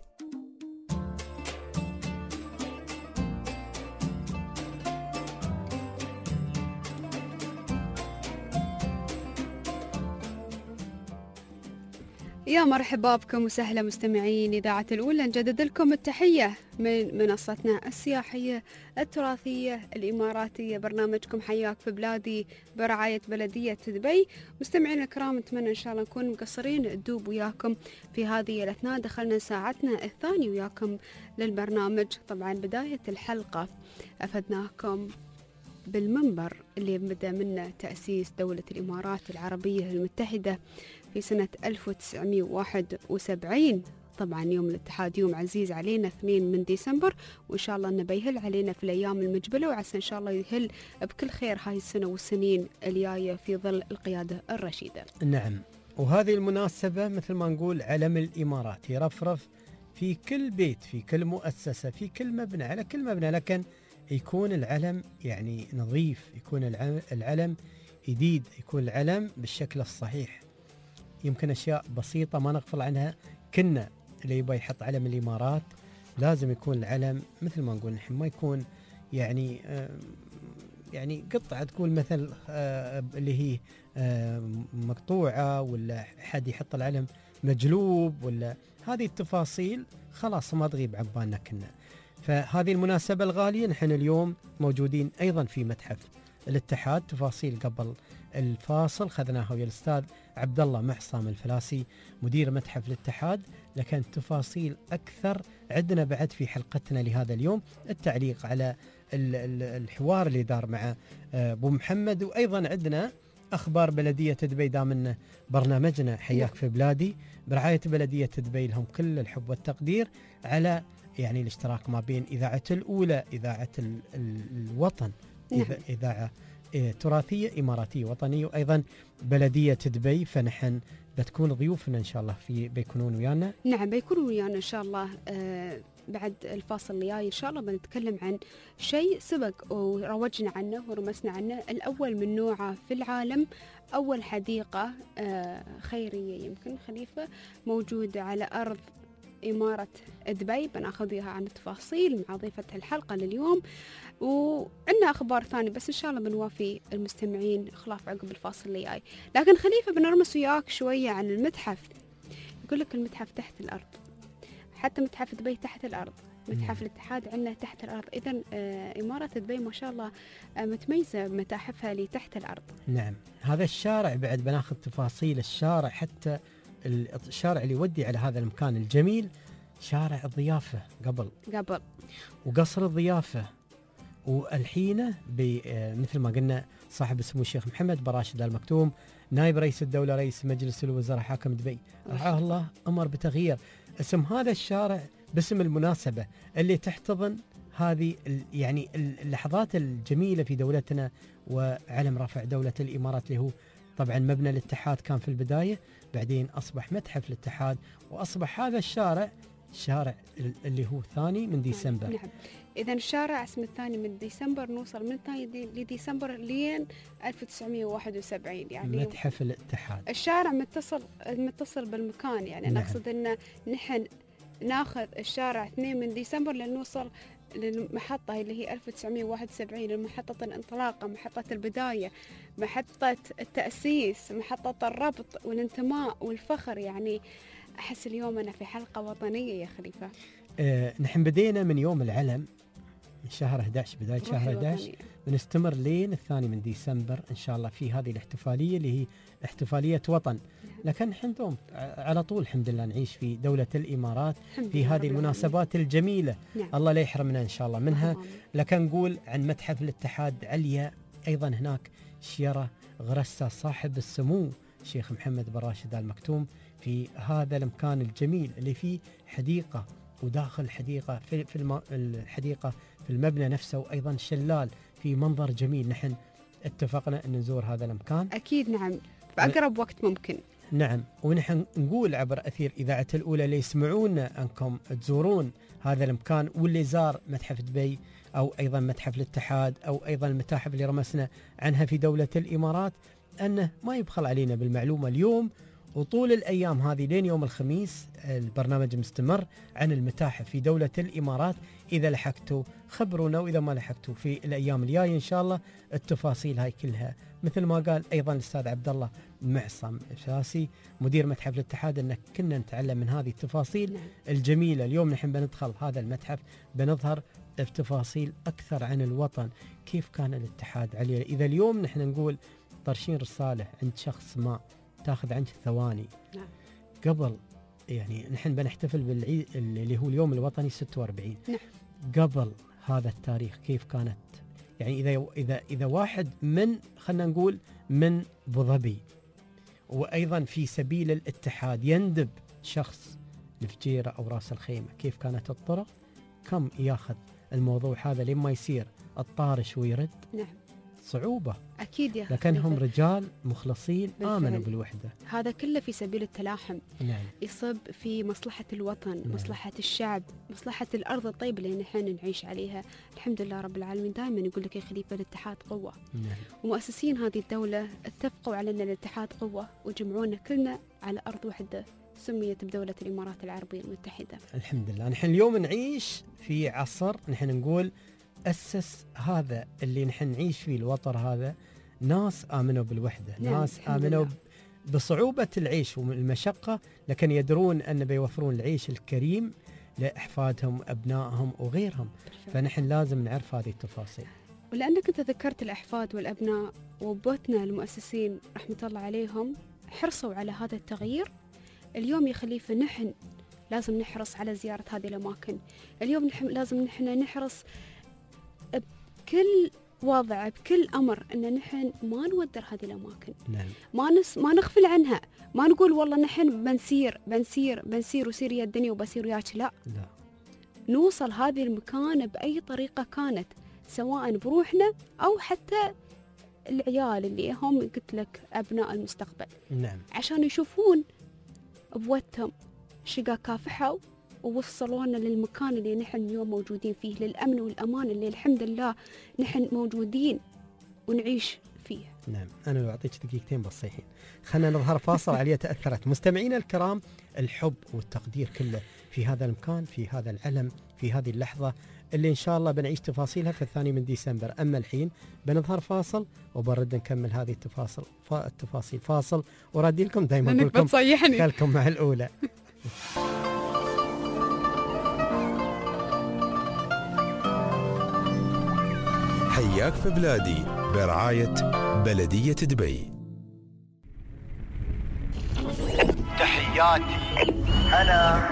يا مرحبا بكم وسهلا مستمعين إذاعة الأولى، نجدد لكم التحية من منصتنا السياحية التراثية الإماراتية، برنامجكم حياك في بلادي برعاية بلدية دبي. مستمعين الكرام، نتمنى إن شاء الله نكون مقصرين ندوب وياكم في هذه الأثناء. دخلنا ساعتنا الثانية وياكم للبرنامج. طبعا بداية الحلقة أفدناكم بالمنبر اللي بدأ منه تأسيس دولة الإمارات العربية المتحدة في سنة ألف وتسعمائة وواحد وسبعين. طبعا يوم الاتحاد يوم عزيز علينا، اثنين من ديسمبر، وإن شاء الله أنه بيهل علينا في الأيام المجبلة، وعسى إن شاء الله يهل بكل خير هاي السنة والسنين الجاية في ظل القيادة الرشيدة. نعم، وهذه المناسبة مثل ما نقول علم الإمارات يرفرف في كل بيت، في كل مؤسسة، في كل مبنى، على كل مبنى، لكن يكون العلم يعني نظيف، يكون العلم جديد، يكون العلم بالشكل الصحيح. يمكن أشياء بسيطة ما نغفل عنها، كنا اللي يبغى يحط علم الإمارات لازم يكون العلم مثل ما نقول نحن، ما يكون يعني يعني قطعة تقول مثل اللي هي مقطوعة، ولا حد يحط العلم مجلوب، ولا هذه التفاصيل خلاص ما تغيب عن بالنا كنا. فهذه المناسبة الغالية نحن اليوم موجودين أيضا في متحف الاتحاد. تفاصيل قبل الفاصل خذناها ويا الأستاذ عبد الله معصم الفلاسي مدير متحف الاتحاد، لكن تفاصيل أكثر عندنا بعد في حلقتنا لهذا اليوم، التعليق على الحوار اللي دار مع أبو محمد، وأيضا عندنا أخبار بلدية دبي. دامنا برنامجنا حياك في بلادي برعاية بلدية دبي، لهم كل الحب والتقدير على يعني الاشتراك ما بين إذاعة الأولى، إذاعة ال ال الوطن، نعم. إذاعة تراثية إماراتية وطنية، وأيضا بلدية دبي. فنحن بتكون ضيوفنا إن شاء الله في بيكونون ويانا. نعم بيكونون ويانا إن شاء الله. آه بعد الفاصل اللي جاي إن شاء الله بنتكلم عن شيء سبق وروجنا عنه ورمسنا عنه، الأول من نوعه في العالم، أول حديقة آه خيرية يمكن خليفة موجودة على أرض إمارة دبي. بناخذها عن التفاصيل مع ضيفة الحلقة لليوم، وعندنا أخبار ثانية بس إن شاء الله بنوافي المستمعين خلاف عقب الفاصل اللي جاي. لكن خليفة بنرمس وياك شوية عن المتحف. يقول لك المتحف تحت الأرض، حتى متحف دبي تحت الأرض، متحف الاتحاد عندنا تحت الأرض. إذن آه إمارة دبي ما شاء الله آه متميزة بمتاحفها اللي تحت الأرض. نعم، هذا الشارع بعد بناخذ تفاصيل الشارع، حتى الشارع اللي يودي على هذا المكان الجميل، شارع الضيافة قبل قبل وقصر الضيافة، والحين مثل ما قلنا صاحب السمو الشيخ محمد بن راشد آل مكتوم نائب رئيس الدولة رئيس مجلس الوزراء حاكم دبي رعاه الله أمر بتغيير اسم هذا الشارع باسم المناسبة اللي تحتضن هذه يعني اللحظات الجميلة في دولتنا وعلم رفع دولة الإمارات، اللي هو طبعا مبنى الاتحاد كان في البداية، بعدين أصبح متحف الاتحاد، وأصبح هذا الشارع الشارع اللي هو ثاني من ديسمبر. نعم. إذا الشارع اسمه الثاني من ديسمبر، نوصل من الثاني لديسمبر لين ألف وتسعمائة وواحد وسبعين، يعني متحف الاتحاد. الشارع متصل متصل بالمكان، يعني نعم. نقصد إن نحن ناخذ الشارع اثنين من ديسمبر لنوصل للمحطة اللي هي ألف وتسعمائة وواحد وسبعين، محطة الانطلاقة، محطة البداية، محطة التأسيس، محطة الربط والانتماء والفخر. يعني أحس اليوم أنا في حلقة وطنية يا خليفة. آه نحن بدينا من يوم العلم من شهر أحد عشر، بداية شهر أحد عشر، بنستمر لين الثاني من ديسمبر إن شاء الله في هذه الاحتفالية اللي هي احتفالية وطن. لكن نحن دوم على طول الحمد لله نعيش في دولة الإمارات في هذه المناسبات الجميلة. نعم. الله لا يحرمنا إن شاء الله منها. أهم. لكن نقول عن متحف الاتحاد عليا أيضا هناك شيرة غرسها صاحب السمو الشيخ محمد بن راشد آل مكتوم في هذا المكان الجميل اللي فيه حديقة، وداخل الحديقة في, في الم... الحديقة في المبنى نفسه، وأيضا شلال في منظر جميل. نحن اتفقنا أن نزور هذا المكان أكيد. نعم، بأقرب و... وقت ممكن. نعم، ونحن نقول عبر أثير إذاعة الأولى اللي يسمعونا أنكم تزورون هذا المكان، واللي زار متحف دبي أو أيضا متحف الاتحاد أو أيضا المتاحف اللي رمسنا عنها في دولة الإمارات، أنه ما يبخل علينا بالمعلومة اليوم وطول الأيام هذه لين يوم الخميس البرنامج مستمر عن المتاحف في دولة الإمارات. إذا لحقتوا خبرونا، وإذا ما لحقتوا في الأيام الجاية إن شاء الله التفاصيل هاي كلها مثل ما قال أيضا الأستاذ عبد الله معصم شاسي مدير متحف الاتحاد، أن كنا نتعلم من هذه التفاصيل الجميلة. اليوم نحن بندخل هذا المتحف بنظهر بتفاصيل أكثر عن الوطن، كيف كان الاتحاد عليه. إذا اليوم نحن نقول طرشين رسالة عند شخص ما تاخذ عنك ثواني، نعم. قبل يعني نحن بنحتفل بالعيد اللي هو اليوم الوطني ستة وأربعين، نعم. قبل هذا التاريخ كيف كانت، يعني إذا إذا إذا واحد من خلنا نقول من أبو ظبي وأيضا في سبيل الاتحاد يندب شخص الفجيرة أو راس الخيمة، كيف كانت الطرق، كم ياخذ الموضوع هذا لما يصير الطارش ويرد. نعم. صعوبة أكيد يا لكنهم رجال مخلصين بالفعل. آمنوا بالوحدة. هذا كله في سبيل التلاحم. نعم. يصب في مصلحة الوطن، نعم. مصلحة الشعب، مصلحة الأرض الطيبة اللي نحن نعيش عليها. الحمد لله رب العالمين. دائما يقول لك يا خليفة الاتحاد قوة. نعم. ومؤسسين هذه الدولة اتفقوا على أن الاتحاد قوة وجمعونا كلنا على أرض واحدة سميت بدولة الإمارات العربية المتحدة. الحمد لله. نحن اليوم نعيش في عصر نحن نقول أسس هذا اللي نحن نعيش فيه الوطن هذا ناس آمنوا بالوحدة. نعم. ناس آمنوا بصعوبة العيش والمشقة، لكن يدرون أن بيوفرون العيش الكريم لأحفادهم أبنائهم وغيرهم. فنحن لازم نعرف هذه التفاصيل. ولأنك أنت ذكرت الأحفاد والأبناء وبوتنا المؤسسين رحمة الله عليهم حرصوا على هذا التغيير. اليوم يا خليفة نحن لازم نحرص على زيارة هذه الأماكن. اليوم نحن لازم نحن نحرص بكل وضع بكل أمر أن نحن ما نودر هذه الأماكن. نعم. ما نس ما نغفل عنها، ما نقول والله نحن بنسير بنسير بنسير وسير يا الدنيا وبسير وياك، لا. لا. نوصل هذه المكان بأي طريقة كانت، سواء بروحنا أو حتى العيال اللي هم قلت لك أبناء المستقبل. نعم. عشان يشوفون بوتهم شقا كافحوا ووصلونا للمكان اللي نحن اليوم موجودين فيه، للأمن والأمان اللي الحمد لله نحن موجودين ونعيش فيه. نعم. أنا لو أعطيك دقيقتين بصيحين خلنا نظهر فاصل عليه تأثرت. مستمعينا الكرام، الحب والتقدير كله في هذا المكان، في هذا العلم، في هذه اللحظة اللي إن شاء الله بنعيش تفاصيلها في الثاني من ديسمبر. أما الحين بنظهر فاصل وبرد نكمل هذه التفاصيل التفاصيل فاصل ورادي لكم دايما أقول لكم خلكم مع الأولى. حياك في بلادي برعاية بلدية دبي. تحياتي أنا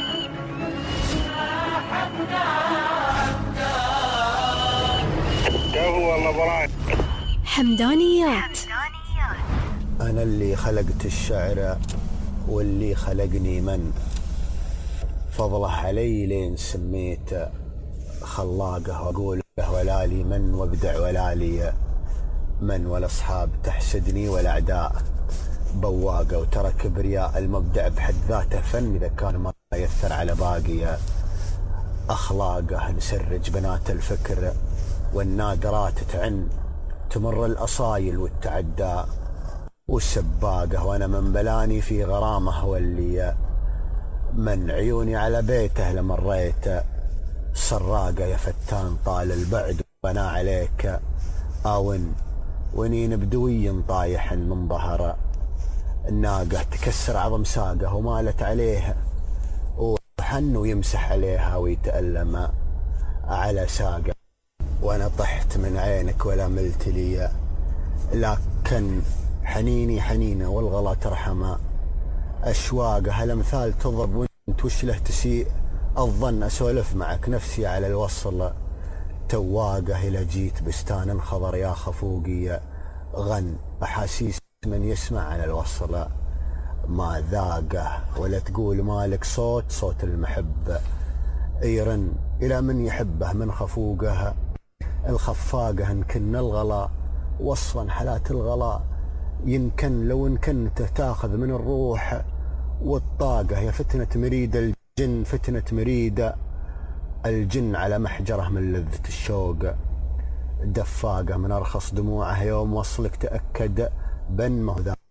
هو الله حمدانيات. أنا اللي خلقت الشعر واللي خلقني من فضله علي لين سميت خلاقه، وأقول ولا لي من وابدع ولا لي من، ولا أصحاب تحسدني ولا أعداء بواقة، وترى كبرياء المبدع بحد ذاته فن إذا كان ما يأثر على باقي أخلاقه. نسرج بنات الفكر والنادرات تعن، تمر الأصايل والتعداء والسباقة، وأنا من بلاني في غرامه واللي من عيوني على بيته لمريت سراقة. يا فتان طال البعد وانا عليك آون، ونين بدوي طايح من ظهر الناقة، تكسر عظم ساقه ومالت عليه وحن ويمسح عليها ويتألم على ساقه. وانا طحت من عينك ولا ملت لي، لكن حنيني حنينه والغلا ترحمه أشواقه. هالأمثال تضرب وانت وش له تسيء الظن، أسولف معك نفسي على الوصل تواقه. إلى جيت بستان خضر يا خفوقي غن، أحاسيس من يسمع على الوصل ما ذاقه. ولا تقول مالك صوت صوت المحب يرن، إلى من يحبه من خفوقه الخفاقه. يمكن الغلا وصفا حالات الغلا، يمكن لو إن كنت تاخذ من الروح والطاقة. يا فتنة مريد الجن فتنة مريد الجن، على محجره من لذة الشوق دفاقة. من أرخص دموعه يوم وصلك تأكد بن، ما ذا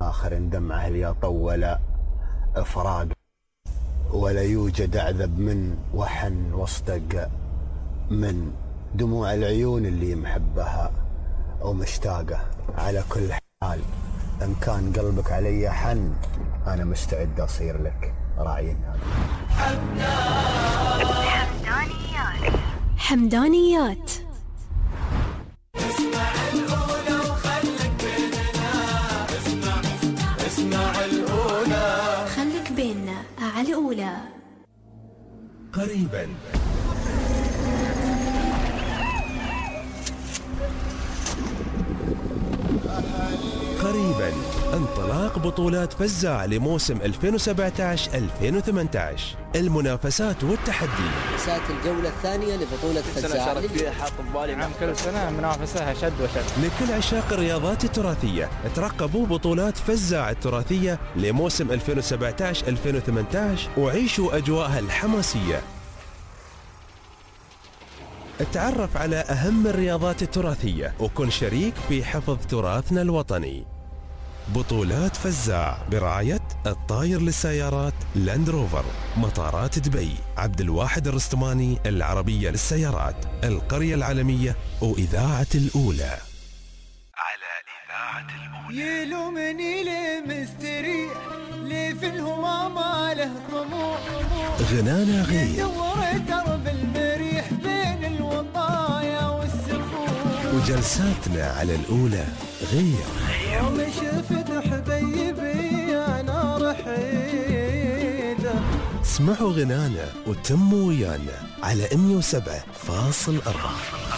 آخر دمعه اللي طول إفراق، ولا يوجد أعذب من وحن واصدق من دموع العيون اللي محبها ومشتاقة. على كل حال إن كان قلبك علي حن، أنا مستعد أصير لك راعي حمدانيات. حمدانيات اسمع الأولى وخلك بيننا، اسمع اسمع الأولى خلك بيننا على الأولى. قريبا قريبا انطلاق بطولات فزاع لموسم ألفين وسبعة عشر ألفين وثمانية عشر. المنافسات والتحدي. ساعة الجولة الثانية لبطولة فزاع. شارك فيها حاط ببالي عام كل سنة منافسة أشد وشد. لكل عشاق الرياضات التراثية ترقبوا بطولات فزاع التراثية لموسم ألفين وسبعة عشر ألفين وثمانية عشر وعيشوا أجواءها الحماسية. اتعرف على أهم الرياضات التراثية وكن شريك في حفظ تراثنا الوطني. بطولات فزاع برعاية الطاير للسيارات لاند روفر، مطارات دبي، عبد الواحد الرستماني، العربية للسيارات، القرية العالمية وإذاعة الأولى. على إذاعة الأولى. يلومني ليه مستريح، ليه في الهمام ما له طموح، غنانا غير دور درب المريح بين الوطايا والسفوح، وجلساتنا على الأولى غير. يوم شفت حبيبي أنا رحيل. اسمعوا غنانا وتموا ويانا على مية وسبعة فاصل أربعة.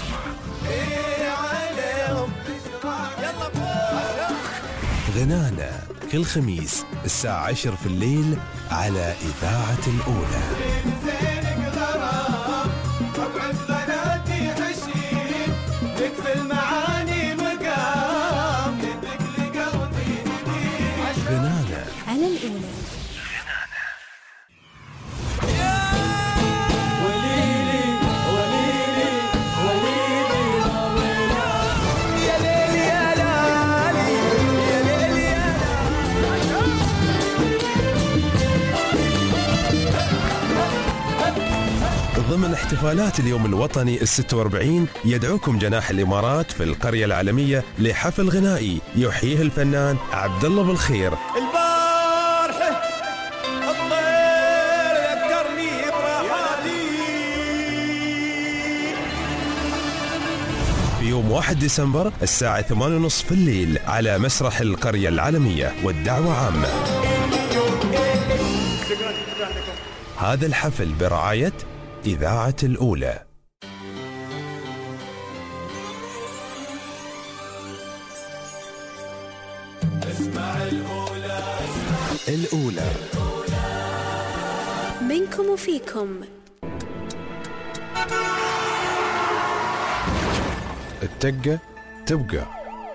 غنانا كل خميس الساعة عشر في الليل على إذاعة الأولى. غنانا على الأولى. ضمن احتفالات اليوم الوطني الستة وأربعين يدعوكم جناح الإمارات في القرية العالمية لحفل غنائي يحييه الفنان عبد الله بالخير. البارحة الطير ذكرني برحالي. في يوم واحد ديسمبر الساعة ثمانية ونصف في الليل على مسرح القرية العالمية والدعوة عامة. هذا الحفل برعاية إذاعة الأولى. اسمع الأولى. الأولى منكم وفيكم. التقة تبقى.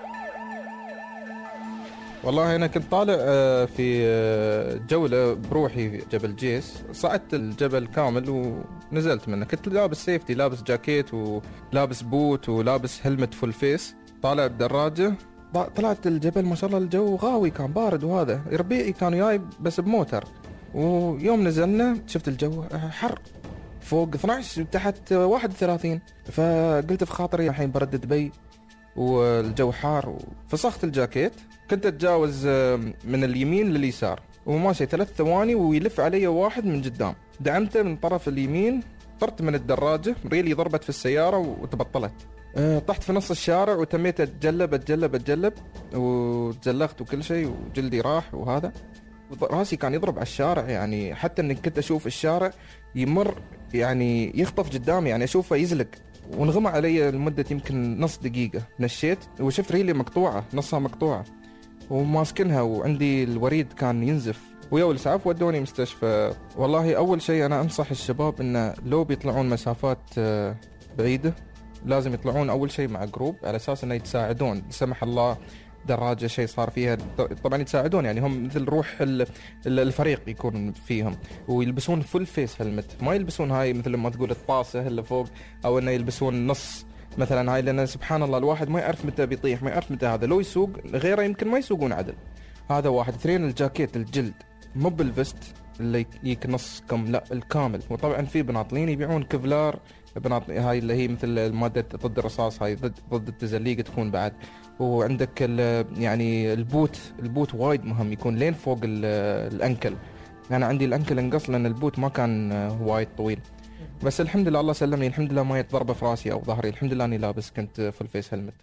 والله أنا كنت طالع في جولة بروحي في جبل جيس، صعدت الجبل كامل ونزلت منه، كنت لابس سيفتي، لابس جاكيت ولابس بوت ولابس هلمت فول فيس، طالع بدراجة. طلعت الجبل ما شاء الله الجو غاوي، كان بارد، وهذا ربيعي كانوا جاي بس بموتر. ويوم نزلنا شفت الجو حر فوق اثنا عشر تحت واحد وثلاثين، فقلت في خاطري الحين برد دبي والجو حار، فسخت الجاكيت. كنت اتجاوز من اليمين لليسار وماشي ثلاث ثواني ويلف علي واحد من قدام، دعمته من طرف اليمين، طرت من الدراجة، ريلي ضربت في السيارة وتبطلت. طحت في نص الشارع وتميت اتجلب اتجلب اتجلب وتزلخت وكل شيء وجلدي راح، وهذا راسي كان يضرب على الشارع، يعني حتى اني كنت اشوف الشارع يمر يعني يخطف قدامي، يعني اشوفه يزلق، وانغمى علي لمدة يمكن نص دقيقة. نشيت وشفت ريلي مقطوعة، نصها مقطوعة وماسكنها، وعندي الوريد كان ينزف، ويا الإسعاف ودوني مستشفى. والله أول شيء أنا أنصح الشباب إنه لو بيطلعون مسافات بعيدة لازم يطلعون أول شيء مع جروب، على أساس إنه يتساعدون، سمح الله دراجة شيء صار فيها طبعا يتساعدون، يعني هم مثل روح الفريق يكون فيهم، ويلبسون فول فيس هلمت، ما يلبسون هاي مثل ما تقول الطاسة اللي فوق، أو إنه يلبسون نص مثلا هاي، لأن سبحان الله الواحد ما يعرف متى بيطيح، ما يعرف متى هذا، لو يسوق غيره يمكن ما يسوقون عدل. هذا واحد. اثنين الجاكيت الجلد مو بالفست اللي يجيك نص كم، لا الكامل. وطبعا في بناطلين يبيعون كفلار، بناطلين هاي اللي هي مثل المادة ضد الرصاص، هاي ضد ضد التزليق تكون بعد. وعندك يعني البوت، البوت وايد مهم يكون لين فوق الانكل. انا عندي الانكل انقص لان البوت ما كان وايد طويل. بس الحمد لله الله سلمني، الحمد لله ما يتضرب في راسي او ظهري، الحمد لله اني لابس كنت في الفيس هلمت.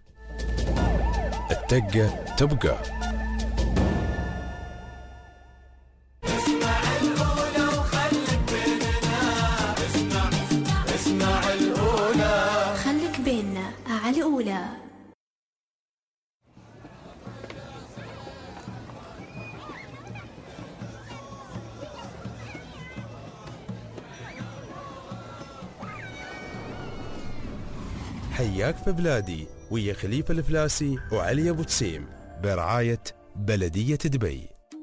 التقة تبقى. اسمع الأولى وخليك بيننا، اسمع اسمع الأولى خليك بيننا على الأولى. حياك في بلادي ويا خليفة الفلاسي وعلي أبو تسيم برعاية بلدية دبي.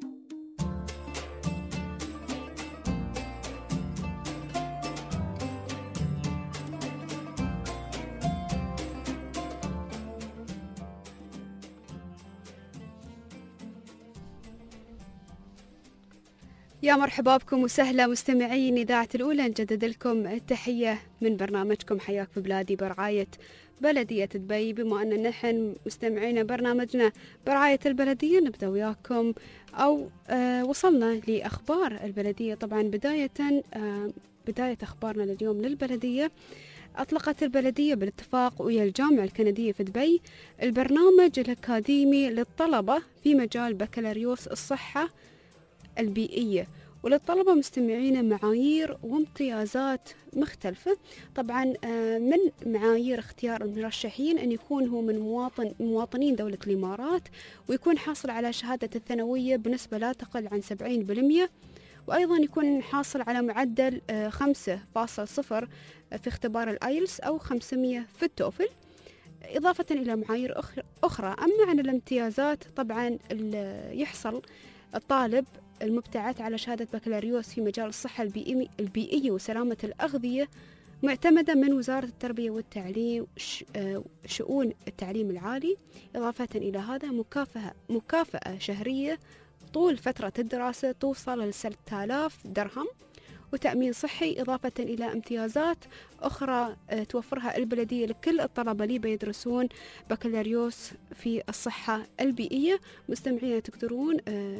يا مرحبا بكم وسهلا مستمعين إذاعة الأولى، نجدد لكم التحية من برنامجكم حياك في بلادي برعاية بلدية دبي. بما أن نحن مستمعين برنامجنا برعاية البلدية، نبدأ وياكم أو آه وصلنا لأخبار البلدية. طبعا بداية آه بداية أخبارنا لليوم للبلدية، أطلقت البلدية بالاتفاق ويا الجامعة الكندية في دبي البرنامج الأكاديمي للطلبة في مجال بكالوريوس الصحة البيئية، وللطلبة مستمعين معايير وامتيازات مختلفة. طبعا من معايير اختيار المرشحين أن يكون هو من مواطن مواطنين دولة الإمارات، ويكون حاصل على شهادة الثانوية بنسبة لا تقل عن سبعين بالمئة، وأيضا يكون حاصل على معدل خمسة فاصلة صفر في اختبار الآيلس أو خمسمئة في التوفل، إضافة إلى معايير أخرى. أما عن الامتيازات، طبعا يحصل الطالب المبتعث على شهادة بكالوريوس في مجال الصحة البيئية وسلامة الأغذية معتمدة من وزارة التربية والتعليم شؤون التعليم العالي، إضافة إلى هذا مكافأة مكافأة شهرية طول فترة الدراسة توصل ل ستة آلاف درهم، وتأمين صحي، إضافة إلى امتيازات أخرى توفرها البلدية لكل الطلبة اللي بيدرسون بكالوريوس في الصحة البيئية. مستمعين تقدرون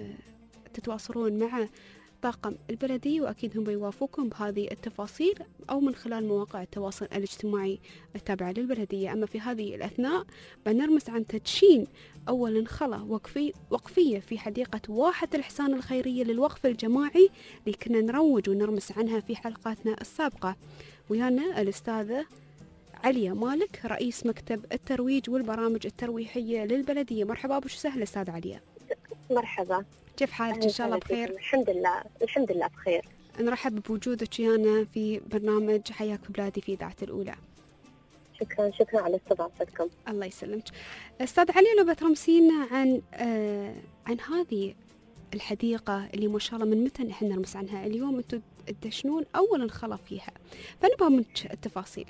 تتواصلون مع طاقم البلدية وأكيد هم بيوافقكم بهذه التفاصيل أو من خلال مواقع التواصل الاجتماعي التابعة للبلدية. أما في هذه الأثناء بنرمز عن تدشين أول انخلة وقفي وقفية في حديقة واحة الحسان الخيرية للوقف الجماعي اللي كنا نروج ونرمز عنها في حلقاتنا السابقة. ويانا الأستاذة عليا مالك، رئيس مكتب الترويج والبرامج الترويحية للبلدية. مرحبا بك، سهل أستاذ عليا. مرحبا، كيف حالك؟ إن شاء الله بخير. الحمد لله الحمد لله بخير. نرحب بوجودك ويانا في برنامج حياك بلادي في إذاعة الأولى. شكرا شكرا على استضافتكم. الله يسلمك. أستاذ علي، لو بترمسينا عن آه عن هذه الحديقة اللي ما شاء الله من متى نحن نرمس عنها، اليوم أنتم تدشنون أول انخلة فيها، فنبغى منك التفاصيل.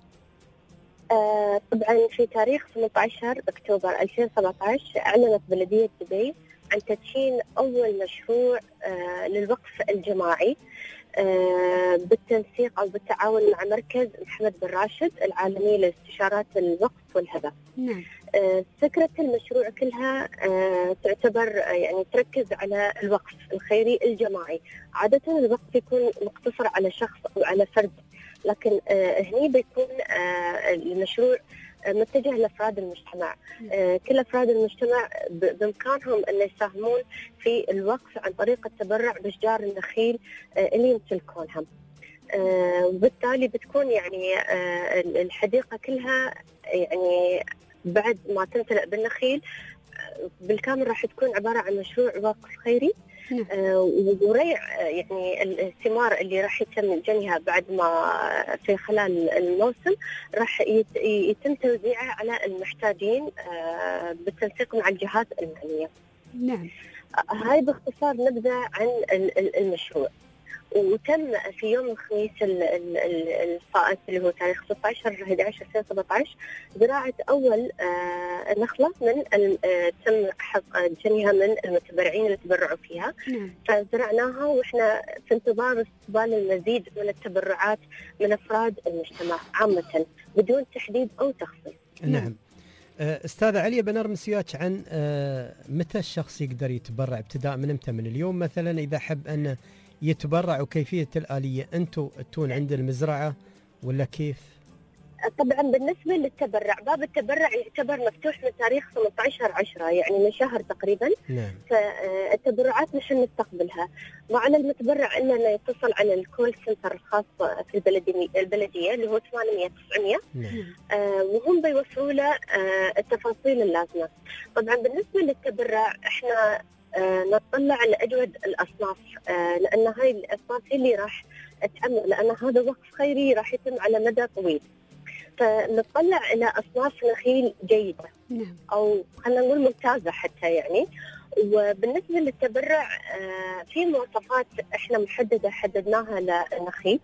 آه طبعا في تاريخ ثمانية عشر أكتوبر ألفين وسبعة عشر أعلنت بلدية دبي عن تدشين أول مشروع آه للوقف الجماعي آه بالتنسيق أو بالتعاون مع مركز محمد بن راشد العالمي لاستشارات الوقف والهبة. نعم. آه فكرة المشروع كلها آه تعتبر آه يعني تركز على الوقف الخيري الجماعي. عادة الوقف يكون مقتصر على شخص أو على فرد، لكن آه هني بيكون آه المشروع متجه لأفراد المجتمع. آه كل أفراد المجتمع بإمكانهم أن يساهمون في الوقف عن طريق التبرع بأشجار النخيل آه اللي يمتلكونها. آه وبالتالي بتكون يعني آه الحديقة كلها يعني بعد ما تمتلئ بالنخيل آه بالكامل راح تكون عبارة عن مشروع وقف خيري. آه وريع آه يعني الثمار اللي راح يتم جنيها بعد ما في خلال الموسم راح يتم توزيعها على المحتاجين آه بالتنسيق مع الجهات المعنية. نعم. آه هاي باختصار نبذة عن المشروع. وتم في يوم الخميس الفائت اللي هو تاريخ ستة عشر أحد عشر ألفين وسبعة عشر زراعة أول نخلة من تم جنيها من المتبرعين اللي تبرعوا فيها. فزرعناها وإحنا في انتظار استقبال المزيد من التبرعات من أفراد المجتمع عامة بدون تحديد أو تخصيص. نعم. أستاذة عليا بنرمس وياك عن متى الشخص يقدر يتبرع، ابتداء من متى؟ من اليوم مثلا إذا حب أنه يتبرع، وكيفية الآلية؟ أنتوا تكون عند المزرعة ولا كيف؟ طبعا بالنسبة للتبرع، باب التبرع يعتبر مفتوح من تاريخ ثمانية عشر عشرة، يعني من شهر تقريبا. نعم. فالتبرعات نحن نستقبلها، وعلى المتبرع انه يتصل على الكول سنتر الخاص في البلدية, البلدية اللي هو ثمانمية تسعمية. نعم. آه وهم بيوفروا له آه التفاصيل اللازمة. طبعا بالنسبة للتبرع احنا آه نطلع على أجود الأصناف، آه لأن هاي الأصناف هي اللي راح تأمن، لأن هذا وقف خيري راح يتم على مدى طويل. فنطلع إلى أصناف نخيل جيدة. نعم. أو خلينا نقول ممتازة حتى يعني. وبالنسبة للتبرع آه في مواصفات إحنا محددة حددناها للنخيل.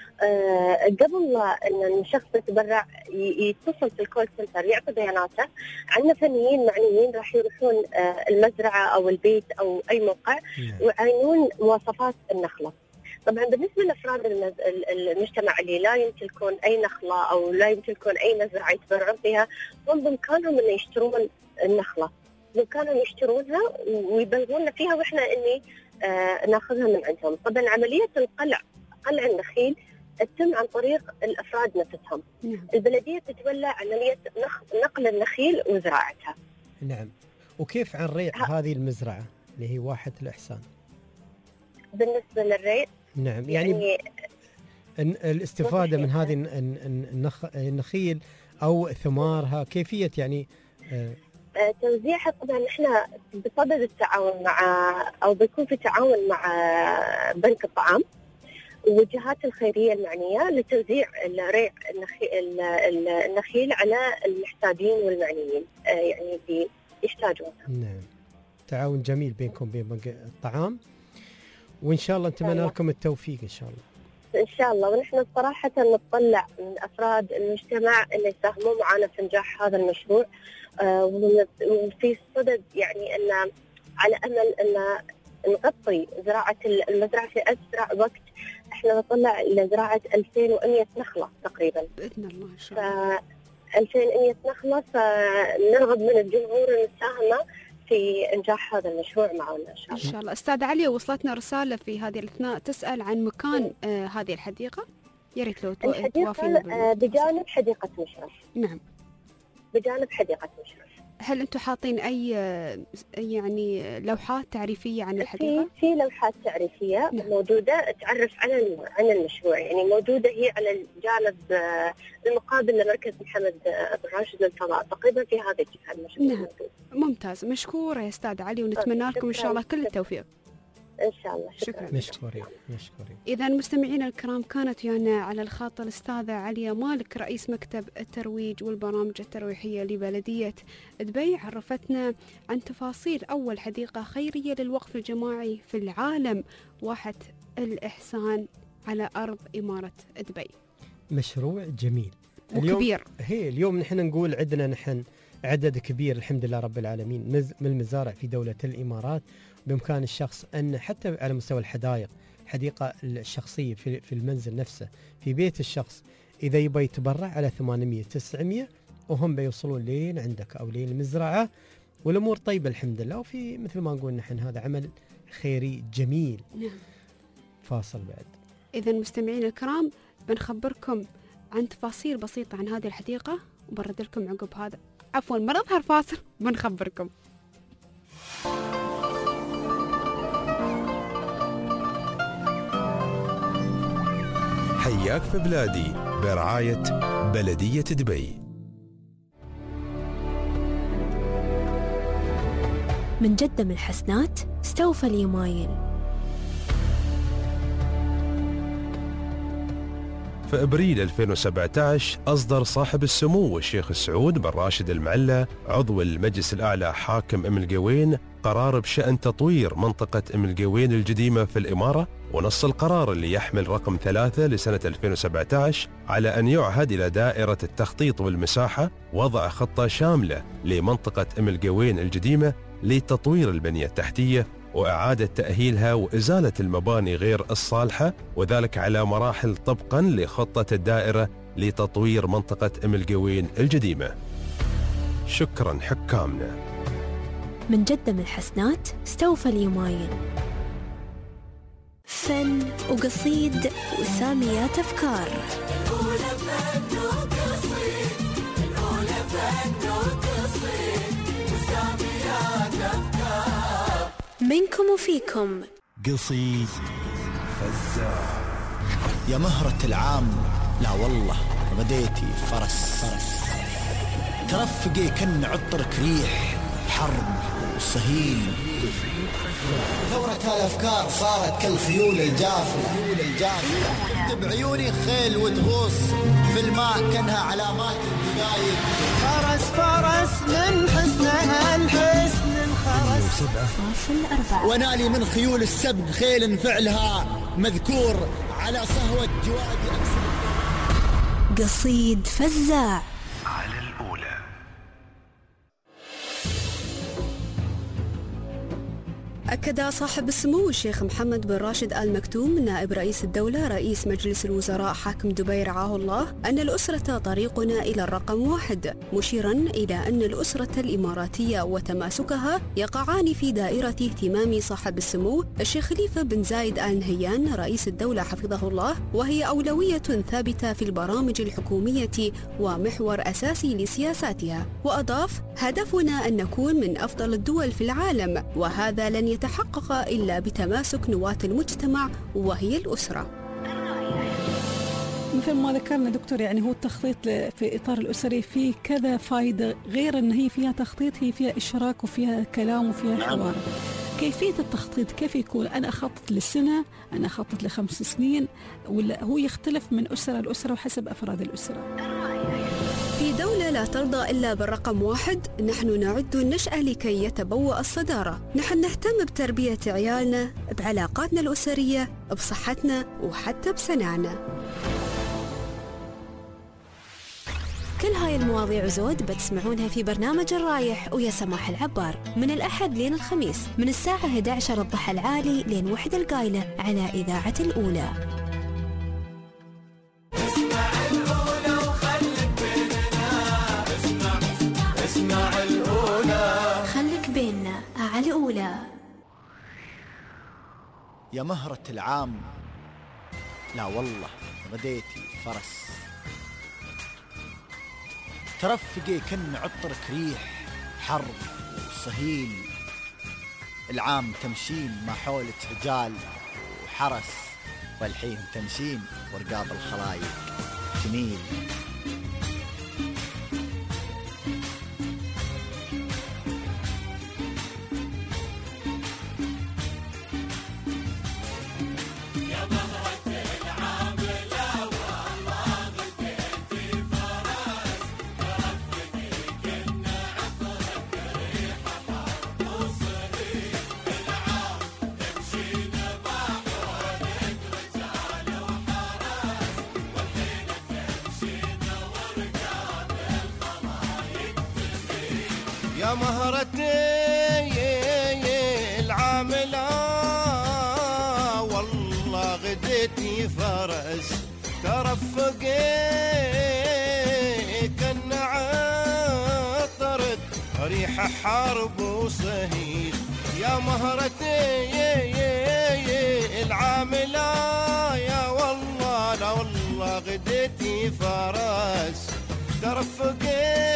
آه قبل أن الشخص يتبرع يتصل في الكول سنتر يعطي بياناته. عندنا فنيين معنيين راح يروحون آه المزرعة أو البيت أو أي موقع ويعينون مواصفات النخلة. طبعا بالنسبة لأفراد المجتمع اللي لا يمتلكون أي نخلة أو لا يمتلكون أي مزرعة يتبرعون فيها، هم بإمكانهم أن يشترون النخلة، بإمكانهم يشترونها ويبلغونا فيها وإحنا إني آه ناخذها من عندهم. طبعا عملية القلع قلع النخيل تتم عن طريق الأفراد نفسهم. نعم. البلدية تتولى عملية نقل النخيل وزراعتها. نعم. وكيف عن ريع هذه المزرعة اللي هي واحة الإحسان؟ بالنسبة للريع نعم، يعني, يعني الاستفادة من هذه النخيل أو ثمارها، كيفية يعني آه توزيعها؟ طبعا احنا بصدد التعاون مع او بيكون في تعاون مع بنك الطعام والجهات الخيرية المعنية لتوزيع الريع النخيل, النخيل على المحتاجين والمعنيين آه يعني اللي يحتاجونها. نعم، تعاون جميل بينكم وبين بنك الطعام، وإن شاء الله نتمنى لكم التوفيق إن شاء الله. إن شاء الله. ونحن صراحة نطلع من أفراد المجتمع اللي يساهموا معنا في نجاح هذا المشروع، آه وفي صدد يعني أن على أمل أن نغطي زراعة المزرعة في أسرع وقت. إحنا نطلع إلى زراعة ألفين ومئة نخلة تقريبا بإذن الله إن شاء الله. ألفين ومئة نخلة، فنرغب من الجمهور المساهمة في إنجاح هذا المشروع معنا إن شاء الله. إن شاء الله. أستاذ عليا، وصلتنا رسالة في هذه الأثناء تسأل عن مكان آه هذه الحديقة، يا ريت لو توافينا. آه بجانب حديقة مشرف. نعم، بجانب حديقة مشرف. هل أنتم حاطين أي يعني لوحات تعريفية عن الحديقة؟ في في لوحات تعريفية نعم. موجودة تعرف عن عن المشروع، يعني موجودة هي على الجانب المقابل لمركز محمد بن راشد للفضاء تقريبا في هذا الجهة المشروع. نعم. ممتاز، مشكورة يا أستاذ علي، ونتمنى لكم إن شاء الله كل التوفيق. إن شاء الله. شكرا. مشكورين مشكورين. إذا مستمعينا الكرام، كانت ويانا على الخط الأستاذة عليا مالك رئيس مكتب الترويج والبرامج الترويحية لبلدية دبي، عرفتنا عن تفاصيل أول حديقة خيرية للوقف الجماعي في العالم، واحة الإحسان على أرض إمارة دبي. مشروع جميل وكبير. هي اليوم نحن نقول عندنا نحن عدد كبير الحمد لله رب العالمين من المزارع في دولة الإمارات، بإمكان الشخص أن حتى على مستوى الحدائق، حديقة الشخصية في في المنزل نفسه في بيت الشخص، إذا يبغى يتبرع على ثمانمية تسعمية وهم بيوصلون لين عندك أو لين المزرعة، والأمور طيبة الحمد لله. وفي مثل ما نقول نحن هذا عمل خيري جميل. نعم. فاصل بعد. إذا مستمعين الكرام، بنخبركم عن تفاصيل بسيطة عن هذه الحديقة وبرد لكم عقب هذا، عفوا ما نظهر فاصل بنخبركم. حياك في بلادي برعاية بلدية دبي. من جدة من الحسنات استوفى اليمايل. في أبريل ألفين وسبعة عشر أصدر صاحب السمو الشيخ سعود بن راشد المعلى عضو المجلس الأعلى حاكم أم القوين قرار بشأن تطوير منطقة أم القوين القديمة في الإمارة ونص القرار اللي يحمل رقم ثلاثة لسنة ألفين وسبعة عشر على أن يعهد إلى دائرة التخطيط والمساحة وضع خطة شاملة لمنطقة أم القوين القديمة لتطوير البنية التحتية وإعادة تأهيلها وإزالة المباني غير الصالحة، وذلك على مراحل طبقاً لخطة الدائرة لتطوير منطقة أم القوين القديمة. شكراً حكامنا. من جدة من الحسنات استوفى اليماين. فن وقصيد وساميات أفكار. منكم وفيكم. قصيد فزاع. يا مهرة العام لا والله غديتي فرس فرس ترفقي كن عطرك ريح حرب وصهيل. ثورة الأفكار صارت كالخيول الجافية تكتب عيوني خيل وتغوص في الماء كأنها علامات الدقايق. فرس فرس من حسنها الحسن الخرس. ونالي من خيول السبق خيل فعلها مذكور على صهوة جوادي أكسر. قصيد فزاع. على الأولى. أكد صاحب السمو الشيخ محمد بن راشد آل مكتوم نائب رئيس الدولة رئيس مجلس الوزراء حاكم دبي رعاه الله أن الأسرة طريقنا إلى الرقم واحد، مشيرا إلى أن الأسرة الإماراتية وتماسكها يقعان في دائرة اهتمام صاحب السمو الشيخ خليفة بن زايد آل نهيان رئيس الدولة حفظه الله، وهي أولوية ثابتة في البرامج الحكومية ومحور أساسي لسياساتها. وأضاف: هدفنا أن نكون من أفضل الدول في العالم، وهذا لن يتحقق إلا بتماسك نواة المجتمع وهي الأسرة. مثل ما ذكرنا دكتور، يعني هو التخطيط في إطار الأسري فيه كذا فائدة، غير أن هي فيها تخطيط، هي فيها إشراك وفيها كلام وفيها حوار. كيفية التخطيط كيف يكون؟ أنا أخطط للسنة، أنا أخطط لخمس سنين، ولا هو يختلف من أسرة لأسرة وحسب أفراد الأسرة؟ في دولة لا ترضى إلا بالرقم واحد، نحن نعد النشأة لكي يتبوأ الصدارة. نحن نهتم بتربية عيالنا، بعلاقاتنا الأسرية، بصحتنا وحتى بسنعنا. كل هاي المواضيع وزود بتسمعونها في برنامج الرايح ويا سماح العبار من الأحد لين الخميس من الساعة إحدى عشر الضحى العالي لين واحدة القايلة على إذاعة الأولى. اسمع الأولى وخليك بيننا. اسمع اسمع الأولى خليك بيننا على الأولى. يا مهرة العام لا والله غديتي فرس ترفقي كن عطرك ريح حرب وصهيل. العام تمشين ما حولك رجال وحرس، والحين تمشين ورقاب الخلايق جميل. يا مهرتي العاملة والله غديتي فرس ترفقي كن عطرك ريح حرب وصهيل. يا مهرتي العاملة يا والله لا والله غديتي فرس ترفقي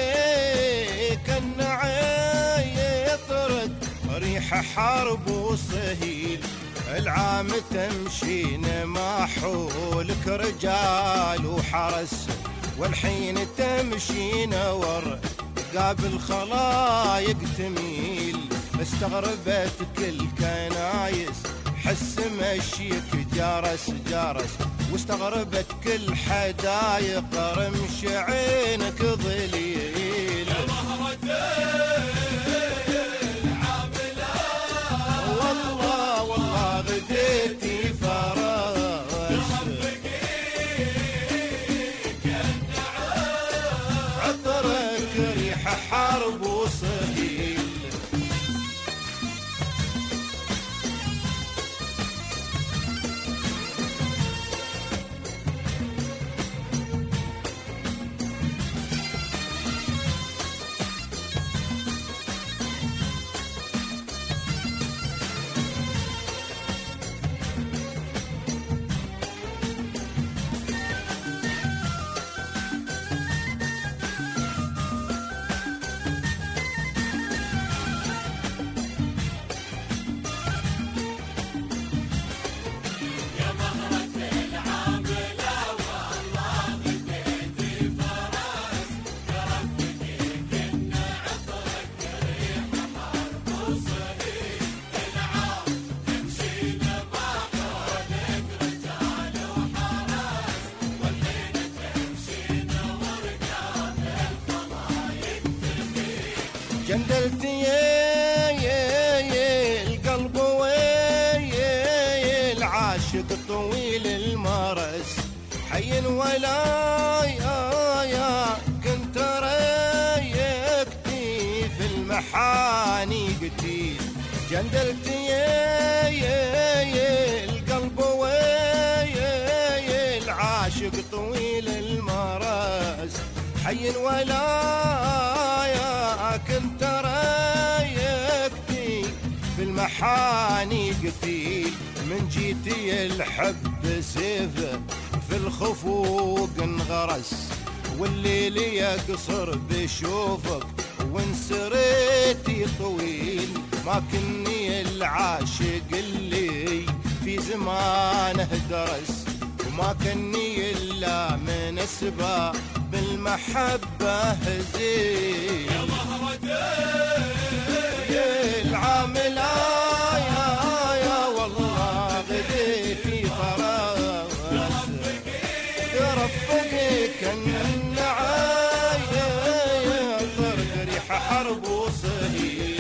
كن عطرك ريح حرب وصهيل. العام تمشين ما حولك رجال وحرس، والحين تمشين ور قابل خلايق تميل. استغربت كل كنايس حس مشيك جارس جارس، واستغربت كل حدايق رمش عينك ظليل. يا مهرتين والله والله غديتي جندلت يا يا يا القلب ويا العاشق طويل المرس حي ولا يا يا كنت ريكتي في المحاني قتيل جندلت يا يا يا القلب ويا العاشق طويل المرس حي ولا يا كنت ريكتي في المحاني قتيل من جيتي الحب سيفه في الخفوق انغرس والليل يقصر بشوفك وانسريتي طويل ما كني العاشق اللي في زمانه درس وما كني إلا من أسباب بالمحبة زين يا مهردين العاملة يا يا والله غديتي فراس ترفقك النعاية طرق ريح حرب وصهيل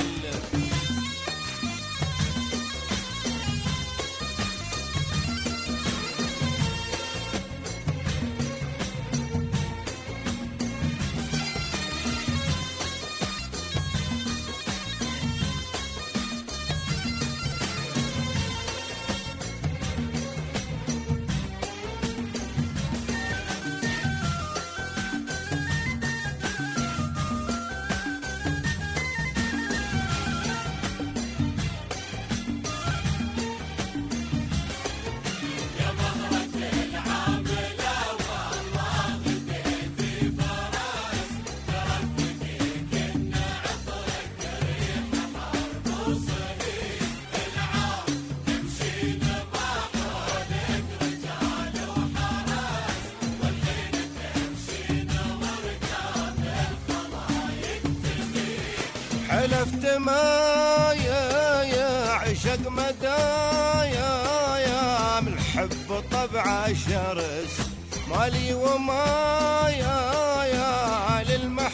حلفت ما يا يا عشق مدايا يا من الحب طبع شرس مالي وما يا يا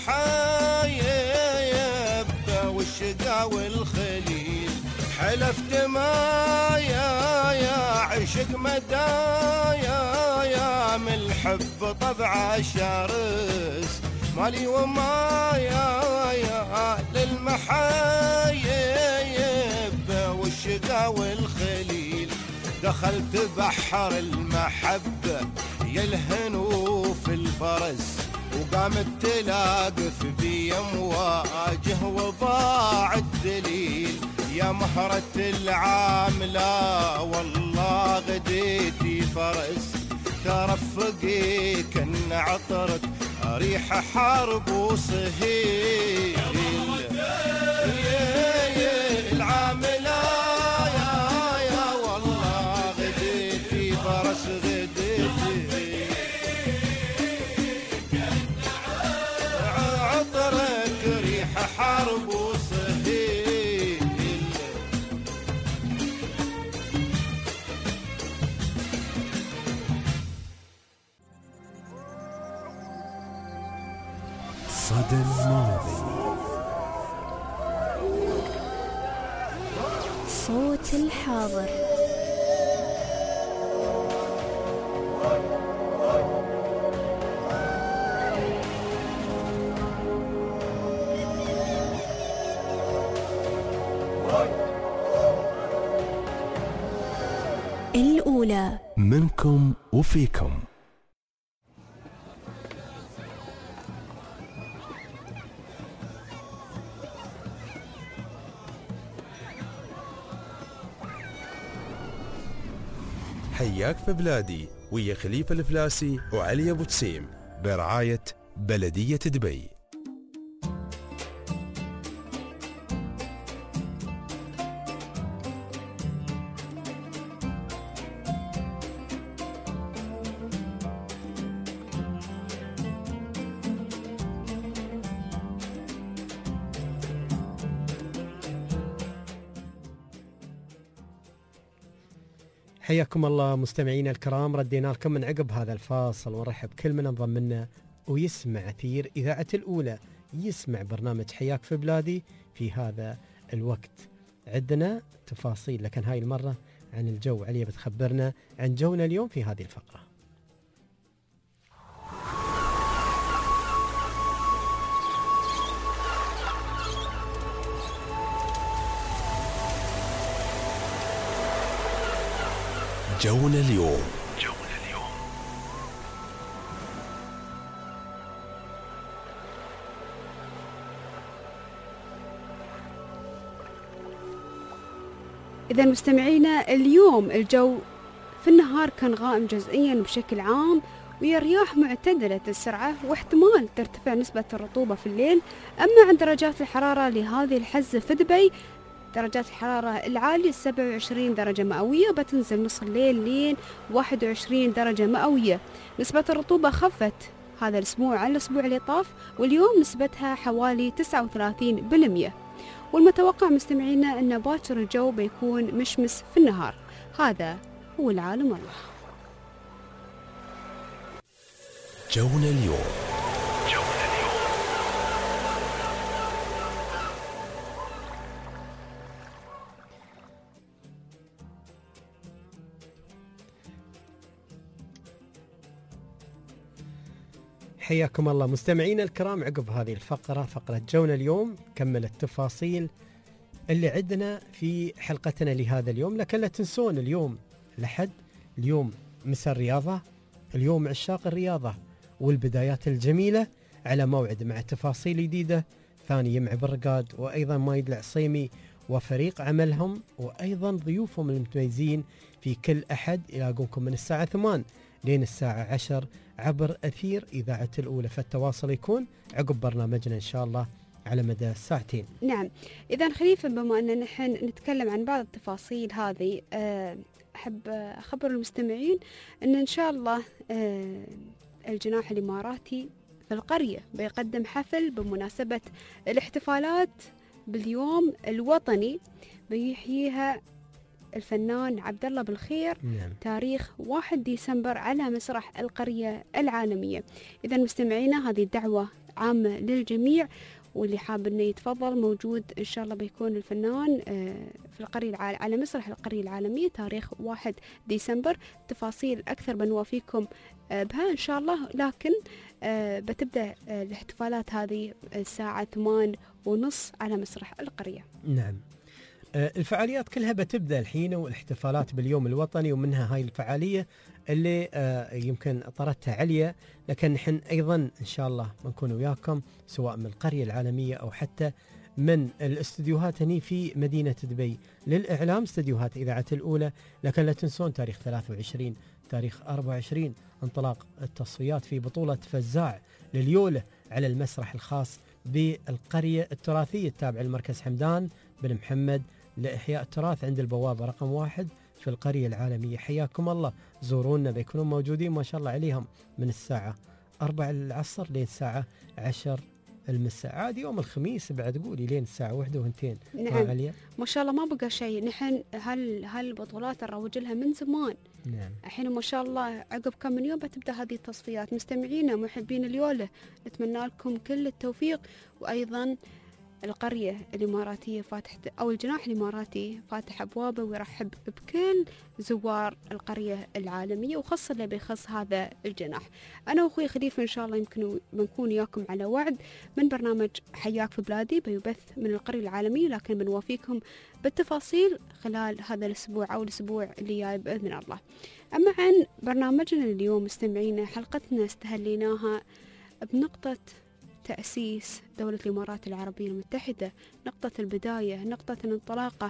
للمحايب والشقا والخليل حلفت ما يا يا عشق مدايا يا من الحب طبع شرس مالي وما يا يا للمحايب والشقا والخليل دخلت بحر المحبة يلهنوا في الفرس وقامت تلاقف بي مواجه وضاع الدليل يا مهرة العاملة والله غديتي فرس ترفقي كن عطرك ريح حرب وصهيل العاملة يا يا والله غديتي فرس غديتي عطرك ريح حرب وصهيل صدى الماضي صوت الحاضر الأولى منكم وفيكم. حياك في بلادي ويا خليفة الفلاسي وعلي أبو تسيم برعاية بلدية دبي. حياكم الله مستمعينا الكرام، ردينا لكم من عقب هذا الفاصل ونرحب كل من انضم لنا ويسمع أثير إذاعة الأولى، يسمع برنامج حياك في بلادي في هذا الوقت. عندنا تفاصيل لكن هاي المرة عن الجو. عليا بتخبرنا عن جونا اليوم في هذه الفقرة. جونا اليوم. إذا مستمعينا اليوم الجو في النهار كان غائم جزئيا بشكل عام، ويا رياح معتدلة السرعة، واحتمال ترتفع نسبة الرطوبة في الليل. أما عن درجات الحرارة لهذه الحزة في دبي، درجات الحرارة العالية سبعة وعشرين درجة مئوية، وبتنزل نص الليل لين واحد وعشرين درجة مئوية. نسبة الرطوبة خفت هذا الأسبوع عن الأسبوع اللي طاف، واليوم نسبتها حوالي تسعة وثلاثين بالمئة. والمتوقع مستمعينا أن باكر الجو بيكون مشمس في النهار. هذا هو العالم الله. جونا اليوم. حياكم الله مستمعينا الكرام. عقب هذه الفقرة، فقرة جونا اليوم، كمل التفاصيل اللي عندنا في حلقتنا لهذا اليوم. لكن لا تنسون اليوم الأحد، اليوم مساء الرياضة، اليوم عشاق الرياضة والبدايات الجميلة، على موعد مع تفاصيل جديدة ثانية مع برقاد وأيضا مايد العصيمي وفريق عملهم وأيضا ضيوفهم المتميزين في كل أحد. يلاقونكم من الساعة ثمان لين الساعة عشر عبر أثير إذاعة الأولى. فالتواصل يكون عقب برنامجنا إن شاء الله على مدى الساعتين. نعم. إذا خليفة، بما أننا نحن نتكلم عن بعض التفاصيل هذه، أحب أخبر المستمعين أن إن شاء الله الجناح الإماراتي في القرية بيقدم حفل بمناسبة الاحتفالات باليوم الوطني بيحييها الفنان عبد الله بالخير. نعم. تاريخ واحد ديسمبر على مسرح القرية العالمية. إذا مستمعينا هذه الدعوة عامة للجميع، واللي حاب انه يتفضل موجود ان شاء الله. بيكون الفنان في القرية العال... على مسرح القرية العالمية تاريخ واحد ديسمبر. تفاصيل اكثر بنوافيكم بها ان شاء الله، لكن بتبدأ الاحتفالات هذه الساعة ثمان ونص على مسرح القرية. نعم. الفعاليات كلها بتبدأ الحين، والاحتفالات باليوم الوطني، ومنها هاي الفعالية اللي يمكن طردتها عليا، لكن نحن أيضا إن شاء الله بنكون وياكم سواء من القرية العالمية أو حتى من الاستديوهات هني في مدينة دبي للإعلام، استديوهات إذاعة الأولى. لكن لا تنسون تاريخ ثلاثة وعشرين، تاريخ أربعة وعشرين انطلاق التصفيات في بطولة فزاع لليولة على المسرح الخاص بالقرية التراثية التابعة لمركز حمدان بن محمد لإحياء التراث عند البوابة رقم واحد في القرية العالمية. حياكم الله، زورونا، بيكونوا موجودين ما شاء الله عليهم من الساعة أربعة العصر لين الساعة عشر المساء. عادي يوم الخميس بعد قولي لين الساعة واحدة وهنتين. نعم. ما شاء الله ما بقى شيء. نحن هل هالبطولات نروج لها من زمان. نعم. الحين ما شاء الله عقب كم من يوم بتبدأ هذه التصفيات. مستمعينا محبين اليولة، نتمنى لكم كل التوفيق. وأيضا القرية الإماراتية فاتح أو الجناح الإماراتي فاتح أبوابه ويرحب بكل زوار القرية العالمية، وخاصة اللي بيخص هذا الجناح. أنا وأخوي خليفة إن شاء الله يمكن بنكون وياكم على وعد من برنامج حياك في بلادي بيبث من القرية العالمية، لكن بنوافيكم بالتفاصيل خلال هذا الأسبوع أو الأسبوع اللي جاي بإذن الله. أما عن برنامجنا اليوم مستمعينا، حلقتنا استهليناها بنقطة تأسيس دولة الإمارات العربية المتحدة، نقطة البداية، نقطة الانطلاقة،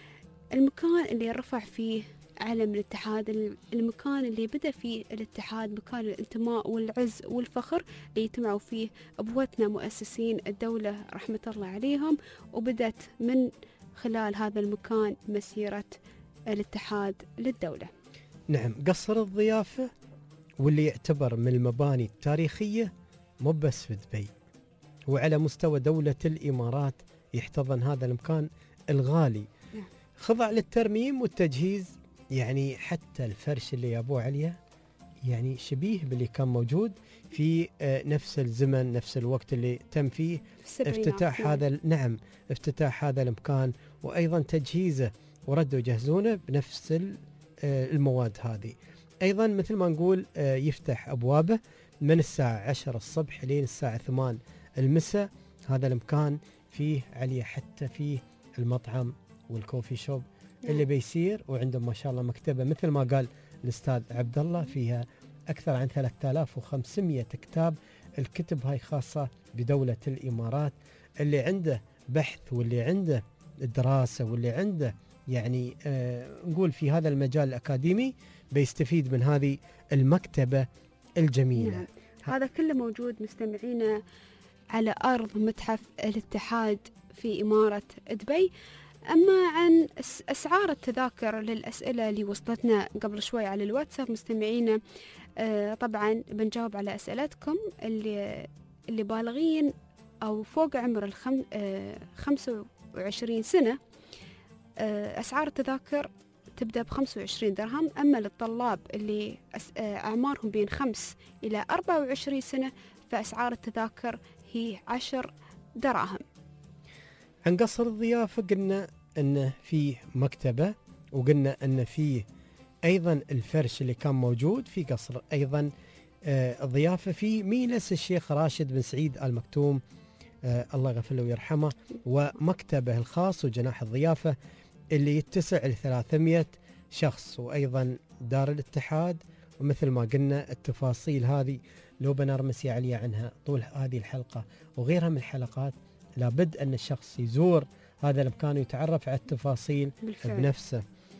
المكان اللي رفع فيه علم الاتحاد، المكان اللي بدأ فيه الاتحاد، مكان الانتماء والعز والفخر اللي يجتمعوا فيه أبوتنا مؤسسين الدولة رحمة الله عليهم، وبدأت من خلال هذا المكان مسيرة الاتحاد للدولة. نعم. قصر الضيافة واللي يعتبر من المباني التاريخية مو بس في دبي، وعلى مستوى دولة الإمارات يحتضن هذا المكان الغالي. خضع للترميم والتجهيز، يعني حتى الفرش اللي يابوه عليه يعني شبيه باللي كان موجود في نفس الزمن نفس الوقت اللي تم فيه افتتاح نعم. هذا نعم افتتاح هذا المكان، وأيضا تجهيزه وردوا يجهزونه بنفس المواد هذه. أيضا مثل ما نقول يفتح أبوابه من الساعة عشرة الصبح لين الساعة ثمان المساء. هذا المكان فيه عليه حتى فيه المطعم والكوفي شوب نعم. اللي بيصير، وعندهم ما شاء الله مكتبة مثل ما قال الأستاذ عبد الله فيها أكثر عن ثلاثة آلاف وخمسمئة كتاب. الكتب هاي خاصة بدولة الإمارات، اللي عنده بحث واللي عنده دراسة واللي عنده يعني آه نقول في هذا المجال الأكاديمي بيستفيد من هذه المكتبة الجميلة نعم. هذا كله موجود مستمعينا على أرض متحف الاتحاد في إمارة دبي. أما عن أسعار التذاكر للأسئلة اللي وصلتنا قبل شوي على الواتساب مستمعينا، آه طبعا بنجاوب على أسئلتكم اللي اللي بالغين أو فوق عمر الخم آه خمسة وعشرين سنة. آه أسعار التذاكر تبدأ بخمسة وعشرين درهم، أما للطلاب اللي آه أعمارهم بين خمس إلى أربعة وعشرين سنة فأسعار التذاكر هي عشر دراهم. عن قصر الضيافة قلنا أنه فيه مكتبة، وقلنا أنه فيه أيضا الفرش اللي كان موجود في قصر أيضا آه الضيافة في مينس الشيخ راشد بن سعيد آل مكتوم آه الله يغفر له ويرحمه، ومكتبه الخاص وجناح الضيافة اللي يتسع لثلاثمئة شخص، وأيضا دار الاتحاد. ومثل ما قلنا التفاصيل هذه لو بنرمسي عليها عنها طول هذه الحلقة وغيرها من الحلقات، لابد أن الشخص يزور هذا المكان ويتعرف على التفاصيل بالفعل. بنفسه.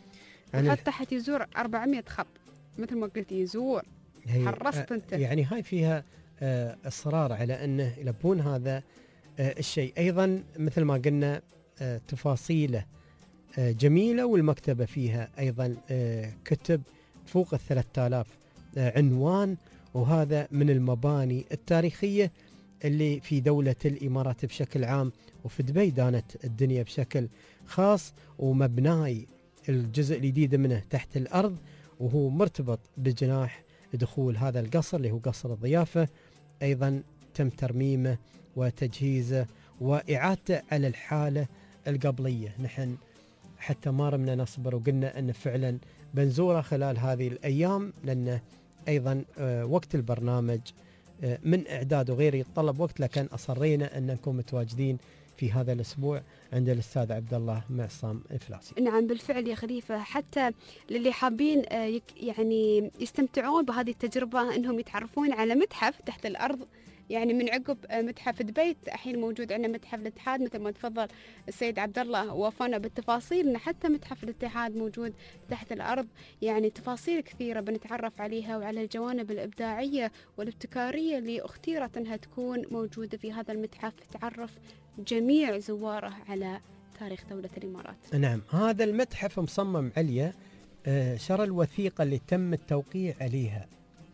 حتى حتى يزور أربعمئة خط مثل ما قلت يزور حرصت انت. يعني هاي فيها آه إصرار على أنه يلبون هذا آه الشيء. أيضا مثل ما قلنا آه تفاصيله آه جميلة، والمكتبة فيها أيضا آه كتب فوق الثلاثة آلاف آه عنوان، وهذا من المباني التاريخية اللي في دولة الإمارات بشكل عام، وفي دبي دانت الدنيا بشكل خاص. ومبناي الجزء الجديد منه تحت الأرض، وهو مرتبط بجناح دخول هذا القصر اللي هو قصر الضيافة. أيضا تم ترميمه وتجهيزه وإعادته على الحالة القبلية. نحن حتى ما رمنا نصبر وقلنا أن فعلا بنزوره خلال هذه الأيام، لأن أيضا وقت البرنامج من إعداد وغيره يتطلب وقت، لكن أصرينا أن نكون متواجدين في هذا الأسبوع عند الأستاذ عبد الله معصام الفلاسي. نعم بالفعل يا خليفة، حتى للي حابين يعني يستمتعون بهذه التجربة أنهم يتعرفون على متحف تحت الأرض. يعني من عقب متحف دبي الحين موجود عندنا متحف الاتحاد مثل ما تفضل السيد عبد الله ووفانا بالتفاصيل، ان حتى متحف الاتحاد موجود تحت الارض. يعني تفاصيل كثيره بنتعرف عليها وعلى الجوانب الابداعيه والابتكاريه اللي اختيرت انها تكون موجوده في هذا المتحف، تعرف جميع زواره على تاريخ دوله الامارات. نعم، هذا المتحف مصمم عليه شرى الوثيقه اللي تم التوقيع عليها،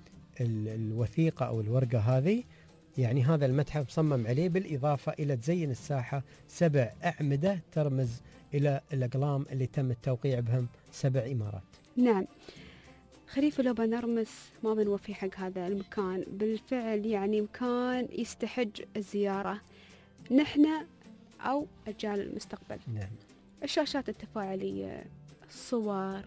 الوثيقه او الورقه هذه. يعني هذا المتحف صمم عليه، بالإضافة إلى تزين الساحة سبع أعمدة ترمز إلى الأقلام اللي تم التوقيع بهم سبع إمارات. نعم خليفة، لو بنرمس ما بنوفي حق هذا المكان. بالفعل يعني مكان يستحج الزيارة، نحن أو أجيال المستقبل. نعم. الشاشات التفاعلية، الصور،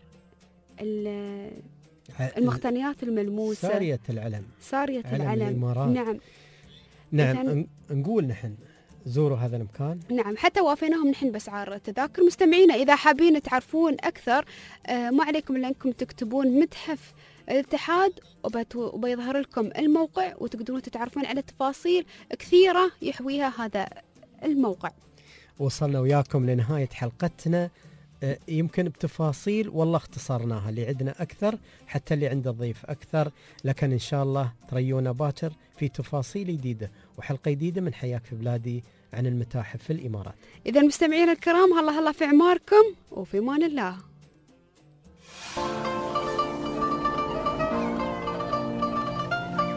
المقتنيات الملموسة، سارية العلم، سارية العلم. الإمارات. نعم نعم نقول نحن زوروا هذا المكان. نعم، حتى وافيناهم نحن بأسعار التذاكر. مستمعينا إذا حابين تعرفون أكثر آه ما عليكم إلا أنكم تكتبون متحف الاتحاد وبيظهر لكم الموقع، وتقدرون تتعرفون على تفاصيل كثيرة يحويها هذا الموقع. وصلنا وياكم لنهاية حلقتنا، يمكن بتفاصيل والله اختصرناها، اللي عندنا أكثر حتى اللي عنده ضيف أكثر، لكن إن شاء الله تريونا باكر في تفاصيل جديدة وحلقة جديدة من حياك في بلادي عن المتاحف في الإمارات. إذا مستمعين الكرام، هلا هلا في عماركم وفي امان الله.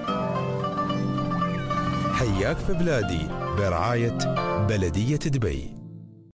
حياك في بلادي برعاية بلدية دبي.